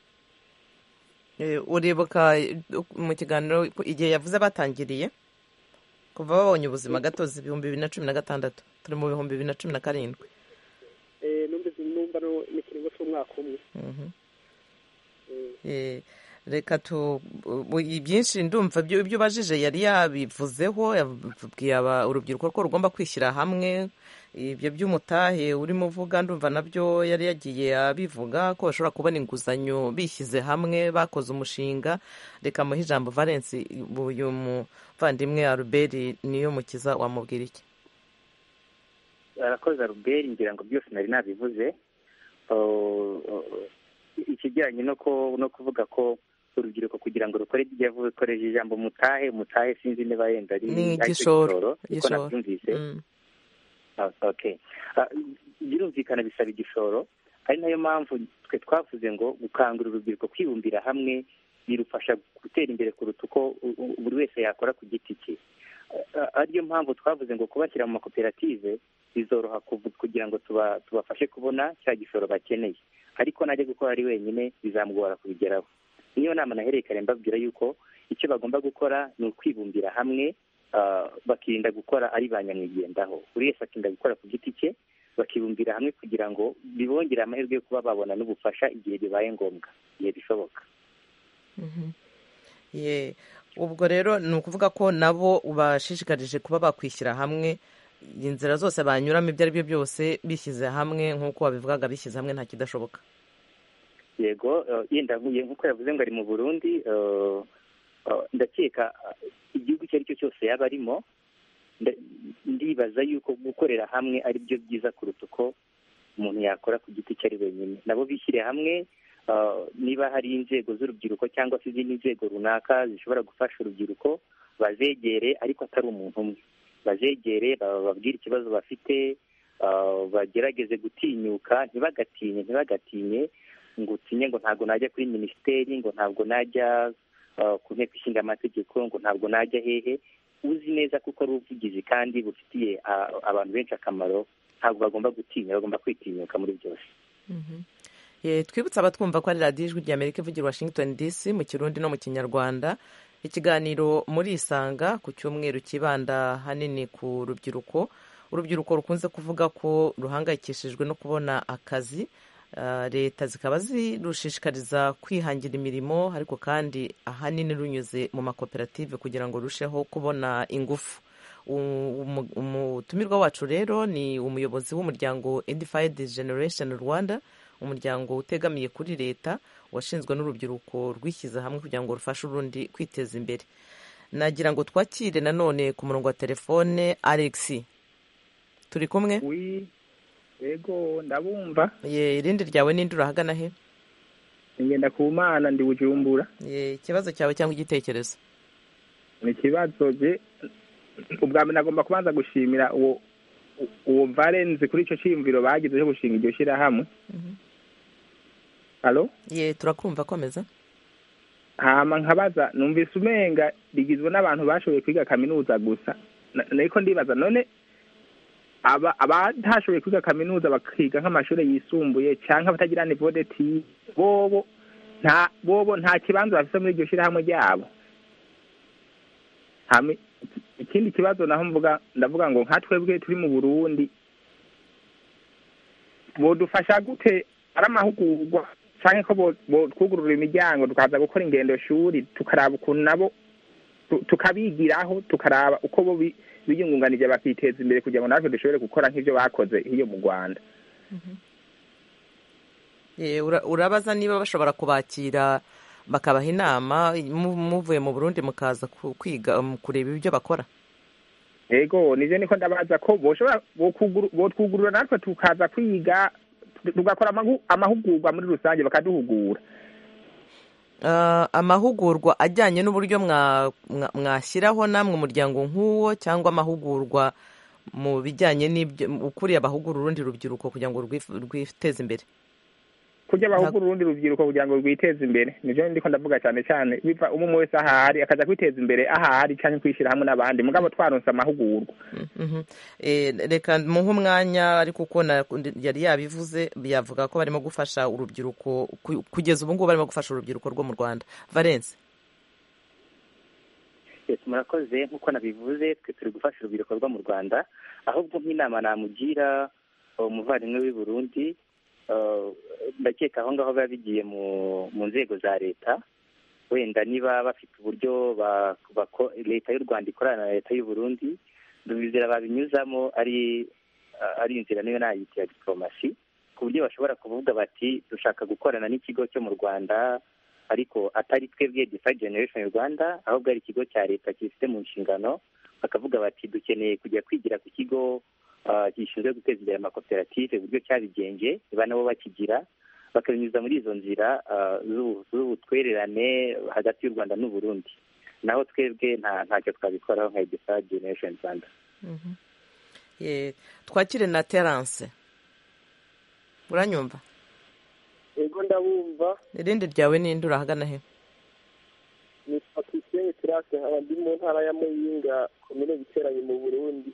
Uribuka mu kiganiro igihe yavuze batangiriye kuva babonye ubuzima gatozi 2016 turi mu 2017 numva ni ikiringo c'umwaka umwe. Reka byinshi ndumva ibyo ubajije yari yabivuzeho yabwiye urubyiruko ko rugomba kwishyira hamwe ibyo by'umutahe urimo uvuga ndumva nabyo yari yagiye abivuga ko bashobora kubona inguzanyo bishyize hamwe bakoze umushinga. Reka muhe ijambo Valence uyu muvandimwe Albert niyo mukiza wamubwira iki? arakoze Albert ngira ngo byose nari nabivuze ikijyanye no kuvuga ko urubyiruko kugira ngo rukore yakoresheje ijambo mutahe sinzi niba yenda ari igishoro uko nabyumvise. Okay, birumvikana bisaba igishoro ari nayo mpamvu twe twavuze ngo gukangurira urubyiruko kwibumbira hamwe birufasha gutera imbere kuruta uko buri wese yakora ku giti cye. Ariyo mpamvu twavuze ngo kubashyira mu makoperative bizoroha kugira ngo tubafashe kubona cya gishoro bakeneye, ariko najya gukora ari wenyine bizamugora kubigeraho. Niyo nama nahereye kare mbabwira yuko icyo bagomba gukora ni ukwibumbira hamwe, bakirinda gukora ari ba nyamwigendaho, buri wese akirinda gukora ku giti cye, bakibumbira hamwe kugira ngo bibongere amahirwe yo kuba babona n'ubufasha igihe bibaye ngombwa, igihe bishoboka. Ubwo rero ni ukuvuga ko nabo ubashishikarije kuba bakwishyira hamwe, inzira zose banyuramo ibyo ari byo byose bishyize hamwe nk'uko wabivugaga, bishyize hamwe nta kidashoboka. Yego, yenda nk'uko yavuze ngo ari mu Burundi, ndakeka igihugu icyo ari cyo cyose yaba arimo, ndibaza yuko gukorera hamwe ari byo byiza kuruta uko umuntu yakora ku giti cye ari wenyine. Nabo bishyire hamwe, niba hari inzego z'urubyiruko cyangwa se izindi nzego runaka zishobora gufasha urubyiruko, bazegere ariko atari umuntu umwe, bazegere bababwire ikibazo bafite, bagerageze gutinyuka, ntibagatinye ngo utinye ngo ntabwo najya kuri minisiteri, ngo ntabwo najya ku nteko ishinga amategeko, ngo ntabwo najya hehe. Uzi neza kuko ari ubuvugizi kandi bufitiye abantu benshi akamaro, ntabwo bagomba gutinya, bagomba kwitinyuka muri byose. Twibutsa abatwumva ko ari radiyo ijwi ry'Amerika ivugira Washington DC mu Kirundi no mu Kinyarwanda. Ikiganiro muri Isanga ku cyumweru kibanda hanini ku rubyiruko. Urubyiruko rukunze kuvuga ko ruhangayikishijwe no kubona akazi, leta zikaba zirushishikariza kwihangira imirimo, ariko kandi ahanini runyuze mu makoperative kugira ngo rusheho kubona ingufu. Umutumirwa wacu rero ni umuyobozi w'umuryango Edified Generation Rwanda, umuryango utegamiye kuri leta washinzwe n'urubyiruko rwishyize hamwe kugira ngo rufashe urundi kwiteza imbere. Nagira ngo twakire nanone ku murongo wa telefone Alex. Turi kumwe? Yego, ndabumva. Irindi ryawe ninde, urahagana he? Ngenda ku Mana, ndi Bujumbura. Ikibazo cyawe cyangwa igitekerezo? Ni ikibazo je ubwa mbere nagomba kubanza gushimira uwo Valence kuri icyo cyiyumviro bagize cyo gushinga iryo shyirahamwe. Halo? Turakumva, komeza. Hama nkabaza, numvise umenga rigizwe n'abantu bashoboye kwiga kaminuza gusa. Niko ndibaza none abatashoboye kwiga kaminuza bakiga nk'amashuri yisumbuye cyangwa batagira niveau d'études, bobo nta kibanza bafite muri iryo shyirahamwe ryabo. Ikindi kibazo naho ndavuga ngo nka twebwe turi mu Burundi, bodufasha gute ari amahugurwa cyangwa ko twugurura imiryango tukaza gukora ingendo shuri, tukaraba ukuntu nabo tukabigiraho, tukaraba uko bo biyungunganije bakiteza imbere kugira ngo natwe dushobore gukora nk'ibyo bakoze hiyo mu Rwanda. Urabaza niba bashobora kubakira bakabaha inama muvuye mu Burundi mukaza kwiga kureba ibyo bakora? ego nivyo niko ndabaza ko boshobora botwugurura natwe tukaza kwiga tugakora amahugurwa muri rusange bakaduhugura. Amahugurwa ajyanye n'uburyo mwashyiraho namwe umuryango nk'uwo, cyangwa amahugurwa mu bijyanye n'ibyo ukuriye abahugura urundi rubyiruko kugira ngo rwiteze imbere? Kujya abahugura urundi rubyiruko kugira ngo rwiteze imbere nivyo ndiko ndavuga cyane cyane, biva umwe wese ahari akaza kwiteza imbere ahari cyangwa kwishyira hamwe n'abandi, mugabo twaronse amahugurwa. Reka muhe umwanya, ariko uko yari yabivuze yavuga ko barimo gufasha urubyiruko kugeza ubu ngubu, barimo gufasha urubyiruko rwo mu Rwanda. Valence. Murakoze, nk'uko nabivuze twe turi gufasha urubyiruko rwo mu Rwanda, ahubwo nk'inama namugira umuvandimwe w'i Burundi, ndakeka aho ngaho biba bigiye mu nzego za leta, wenda niba bafite uburyo leta y'u Rwanda ikorana na leta y'u Burundi, inzira babinyuzamo ari inzira niyo nayita ya diplomasi, ku buryo bashobora kuvuga bati dushaka gukorana n'ikigo cyo mu Rwanda, ariko atari twebwe Defi Generation Rwanda, ahubwo ari ikigo cya leta gifite mu nshingano, bakavuga bati dukeneye kujya kwigira ku kigo gishinzwe guteza imbere amakoperative uburyo cyabigenje, niba nabo bakigira, bakabinyuza muri izo nzira z'ubutwererane hagati y'u Rwanda n'u Burundi. Naho twebwe ntacyo twabikoraho nka Defi Generation Rwanda. Twakire na Terence. Uranyumva? Ego ndabumva. Irindi ryawe ni ndura hagana he? Ni Patrice Terence, ndi mu ntara ya Muyinga, komine Giteranye mu Burundi.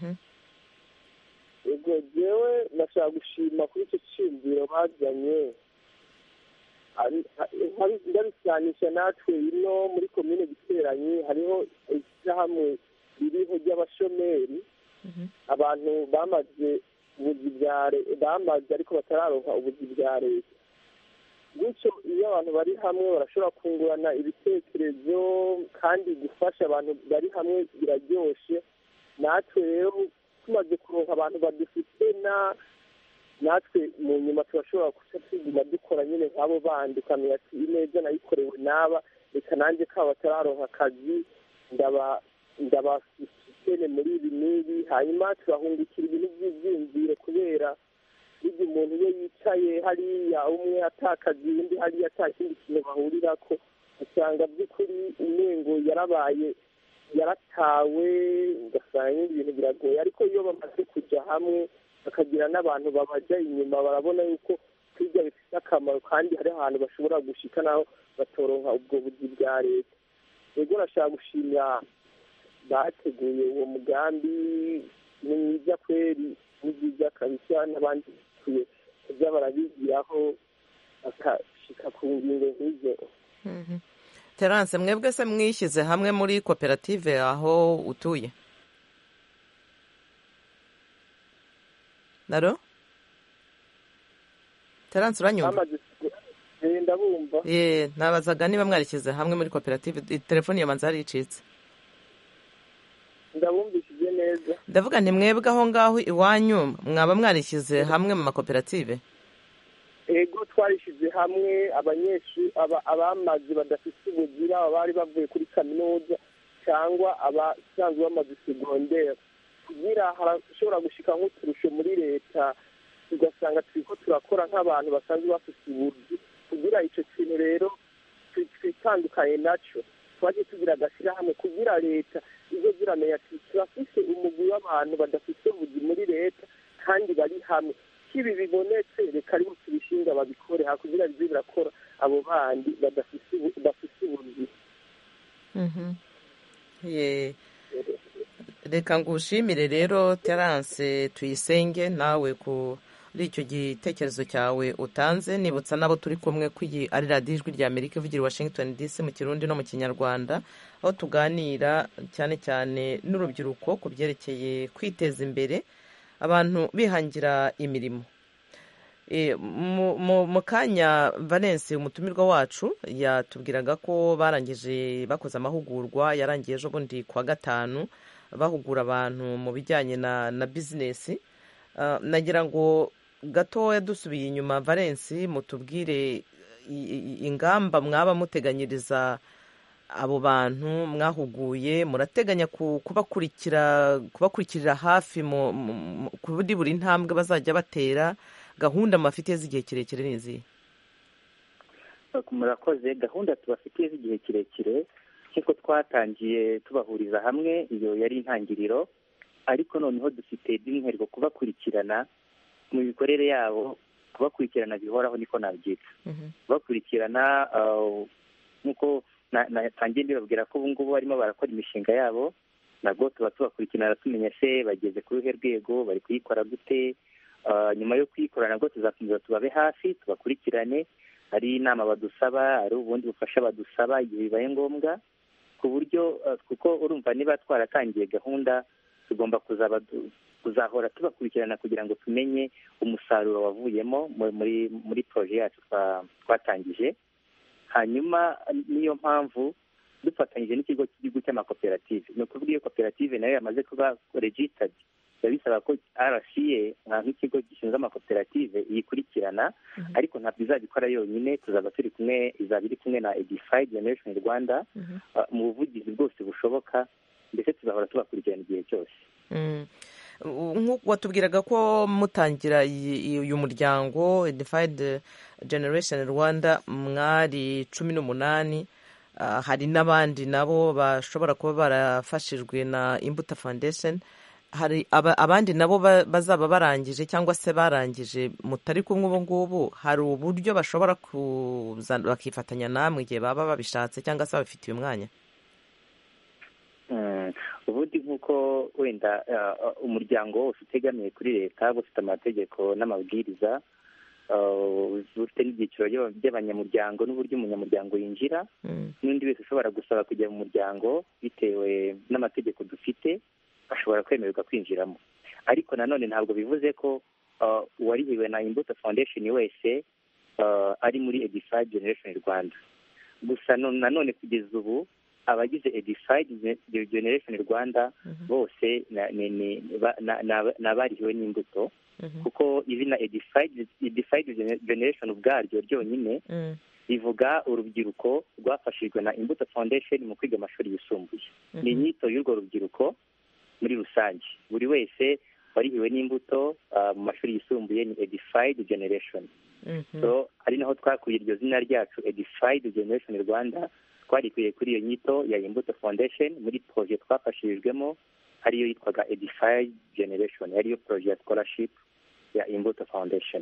Ego jewe nashaka gushima kuri icyo cyumviro bazanye, ndabisanisha natwe ino muri komine Giteranye hariho ishyirahamwe ririho ry'abashomeri, abantu bamaze ariko batararonka ubuzi bwa leta. Gutyo iyo abantu bari hamwe barashobora kungurana ibitekerezo, kandi gufasha abantu bari hamwe biraryoshe. Natwe rero tumaze kuronka abantu badufite natwe mu nyuma turashobora guca tuguma dukora nyine nk'abo bandi, ukamenya ati ineza nayikorewe n'aba, reka nanjye kaba batararonka akazi ndabasitene muri ibi n'ibi, hanyuma turahungukira ibintu by'ibyiyumviro, kubera burya umuntu iyo yicaye hariya umwe atakazi undi hariya atakindi kintu bahurirako, usanga by'ukuri umengo yaratawe, ugasanga ibintu biragoye. Ariko iyo bamaze kujya hamwe bakagira n'abantu babajya inyuma, barabona yuko kwiga bifite akamaro, kandi hari ahantu bashobora gushika naho batoronka ubwo buzi bwa leta. Ego nashaka gushimira bateguye uwo mugambi, ni mwiza kweri, ni byiza kabisa, n'abandi kujya barabigiraho bakashika ku ngingo nk'izo. Terence, mwebwe se mwishyize hamwe muri koperative aho utuye? Naro? Terence, uranyumva? Ndabumva. Nabazaga niba mwarishyize hamwe muri koperative, telefoni yamanza yaricitse. Ndabumvishije neza. Ndavuga nti mwebwe aho ngaho iwanyu mwaba mwarishyize hamwe mu makoperative? Ego twarishyize hamwe abanyeshuri abamaze badafite ubugira, abari bavuye kuri kaminuza cyangwa abasanzwe bamaze segonderi, kugira harashobora gushika nk'uturusho muri leta, tugasanga turiko turakora nk'abantu basanzwe bafite ubuzi, kugira icyo kintu rero twitandukanye nacyo. Twaje tugira agashyirahamwe kugira leta izo ziramenya ati turafise umugwi w'abantu badafite ubuzi muri leta kandi bari hamwe, kibi bibonetse reka aribo tubishinga babikore, hakugira bize birakora abo bandi bafise ubuzi. Reka ngushimire rero Terence Tuyisenge nawe kuri icyo gitekerezo cyawe utanze, nibutsa nabo turi kumwe kw'iyi ari radiyo ijwi rya Amerika ivugira Washington DC mu Kirundi no mu Kinyarwanda, aho tuganira cyane cyane n'urubyiruko ku byerekeye kwiteza imbere, abantu bihangira imirimo. Mu kanya Valence umutumirwa wacu yatubwiraga ko bakoze amahugurwa yarangiye ejo bundi kuwa gatanu, bahugura abantu mu bijyanye na bizinesi. Nagira ngo gatoya dusubiye inyuma Valence, mutubwire ingamba mwaba muteganyiriza abo bantu mwahuguye murateganya kubakurikirira hafi kuri buri ntambwe bazajya batera? Gahunda mubafitiye z'igihe kirekire ni izihe? Murakoze. Gahunda tubafitiye z'igihe kirekire nk'uko twatangiye tubahuriza hamwe, iyo yari intangiriro, ariko noneho dufite by'umwihariko kubakurikirana mu mikorere yabo, kubakurikirana bihoraho niko nabyita. Kubakurikirana nk'uko natangiye mbibabwira ko ubu ngubu barimo barakora imishinga yabo, nabwo tuba tubakurikirana tumenya se bageze ku ruhe rwego, bari kuyikora gute. Nyuma yo kuyikora nabwo tuzakomeza tubabe hafi, tubakurikirane, hari inama badusaba, hari ubundi bufasha badusaba igihe bibaye ngombwa, ku buryo kuko urumva niba twaratangiye gahunda tugomba kuzahora tubakurikirana kugira ngo tumenye umusaruro wavuyemo muri proje yacu twatangije. Hanyuma niyo mpamvu dufatanyije n'ikigo cy'igihugu cy'amakoperative, ni ukuvuga iyo koperative nayo yamaze kuba registered, biba bisaba ko RCA nk'ikigo gishinzwe amakoperative yikurikirana, ariko ntabwo izabikora yonyine, tuzaba turi kumwe, izaba iri kumwe na Edified Generation Rwanda mu buvugizi bwose bushoboka, mbese tuzahora tubakurikirana igihe cyose. Watubwiraga ko mutangira uyu muryango Edified Generation Rwanda mwari 18, hari n'abandi nabo bashobora kuba barafashijwe na Imbuto Foundation. Hari abandi nabo bazaba barangije cyangwa se barangije mutari kumwe ubu ngubu, hari uburyo bashobora bakifatanya namwe igihe baba babishatse cyangwa se babifitiye umwanya? ubundi nk'uko wenda umuryango wose utegamiye kuri leta ufite amategeko n'amabwiriza, ufite n'ibyiciro by'abanyamuryango n'uburyo umunyamuryango yinjira, n'undi wese ushobora gusaba kujya mu muryango bitewe n'amategeko dufite ashobora kwemererwa kwinjiramo. Ariko nanone ntabwo bivuze ko uwarihiwe na Imbuto Foundation wese ari muri Edified Generation Rwanda. Gusa nanone kugeza ubu abagize Edified Generation Rwanda bose ni abarihiwe n'imbuto, kuko izina Edified Generation ubwaryo ryonyine rivuga urubyiruko rwafashijwe na Imbuto Foundation mu kwiga amashuri yisumbuye. Ni inyito y'urwo rubyiruko muri rusange. Buri wese warihiwe n'imbuto mu mashuri yisumbuye ni Edified Generation. So ari naho twakuye iryo zina ryacu Edified Generation Rwanda, twarikuye kuri iyo nyito ya Imbuto Foundation muri projet twafashirijwemo ariyo yitwaga Edified Generation, ariyo projet scholarship ya Imbuto Foundation.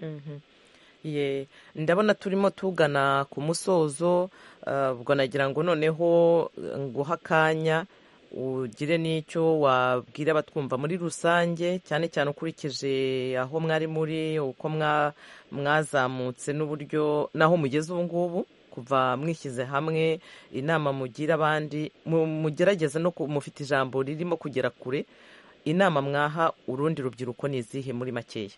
Ndabona turimo tugana ku musozo, ubwo nagira ngo noneho nguha akanya ugire n'icyo wabwira abatwumva muri rusange, cyane cyane ukurikije aho mwari muri, uko mwazamutse n'uburyo naho mugeze ubu ngubu kuva mwishyize hamwe, inama mugira abandi, mugerageza no mufite ijambo ririmo kugera kure, inama mwaha urundi rubyiruko ni izihe muri makeya?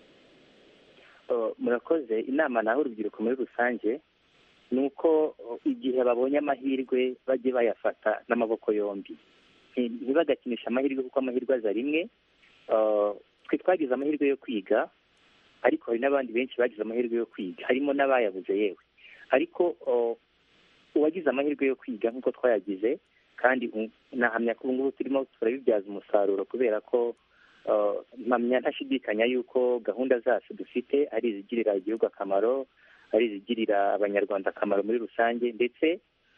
Murakoze. Inama naho urubyiruko muri rusange ni uko igihe babonye amahirwe bajye bayafata n'amaboko yombi, ntibagakinisha amahirwe kuko amahirwe aza rimwe. Twe twagize amahirwe yo kwiga, ariko hari n'abandi benshi bagize amahirwe yo kwiga, harimo n'abayabuze yewe. Ariko uwagize amahirwe yo kwiga nk'uko twayagize, kandi nahamya ko ubu ngubu turimo turabibyaza umusaruro, kubera ko mpamya ntashidikanya yuko gahunda zacu dufite ari izigirira igihugu akamaro, ari izigirira abanyarwanda akamaro muri rusange, ndetse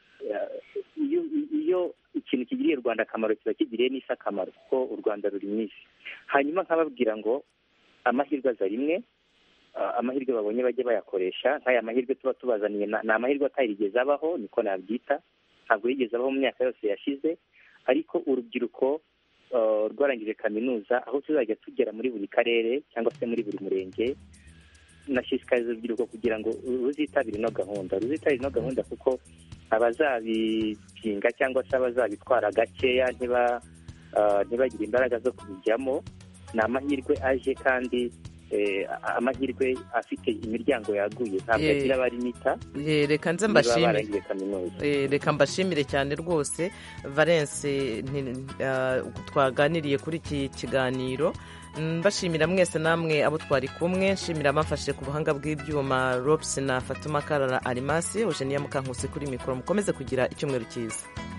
iyo ikintu kigiriye u Rwanda akamaro kiba kigiriye n'isi akamaro, kuko u Rwanda ruri mu isi. Hanyuma nkababwira ngo amahirwe aza rimwe, amahirwe babonye bajye bayakoresha. Nk'aya mahirwe tuba tubazaniye ni amahirwe atarigeze abaho, niko nabyita, ntabwo yigeze abaho mu myaka yose yashize. Ariko urubyiruko rwarangije kaminuza, aho tuzajya tugera muri buri karere cyangwa se muri buri murenge, nashishikariza urubyiruko kugira ngo ruzitabire ino gahunda, kuko abazabipinga cyangwa se abazabitwara gakeya ntibagire imbaraga zo kubijyamo. Ni amahirwe aje kandi amahirwe afite imiryango yaguye ntabwo agira abarimita reka nze mbashimire reka mbashimire cyane rwose Valence twaganiriye kuri iki kiganiro mbashimira mwese namwe abo twari kumwe nshimira abamfashije ku buhanga bw'ibyuma Robs na Fatuma Karara Arimasi Eugenia Mukankusi kuri mikoro mukomeze kugira icyumweru cyiza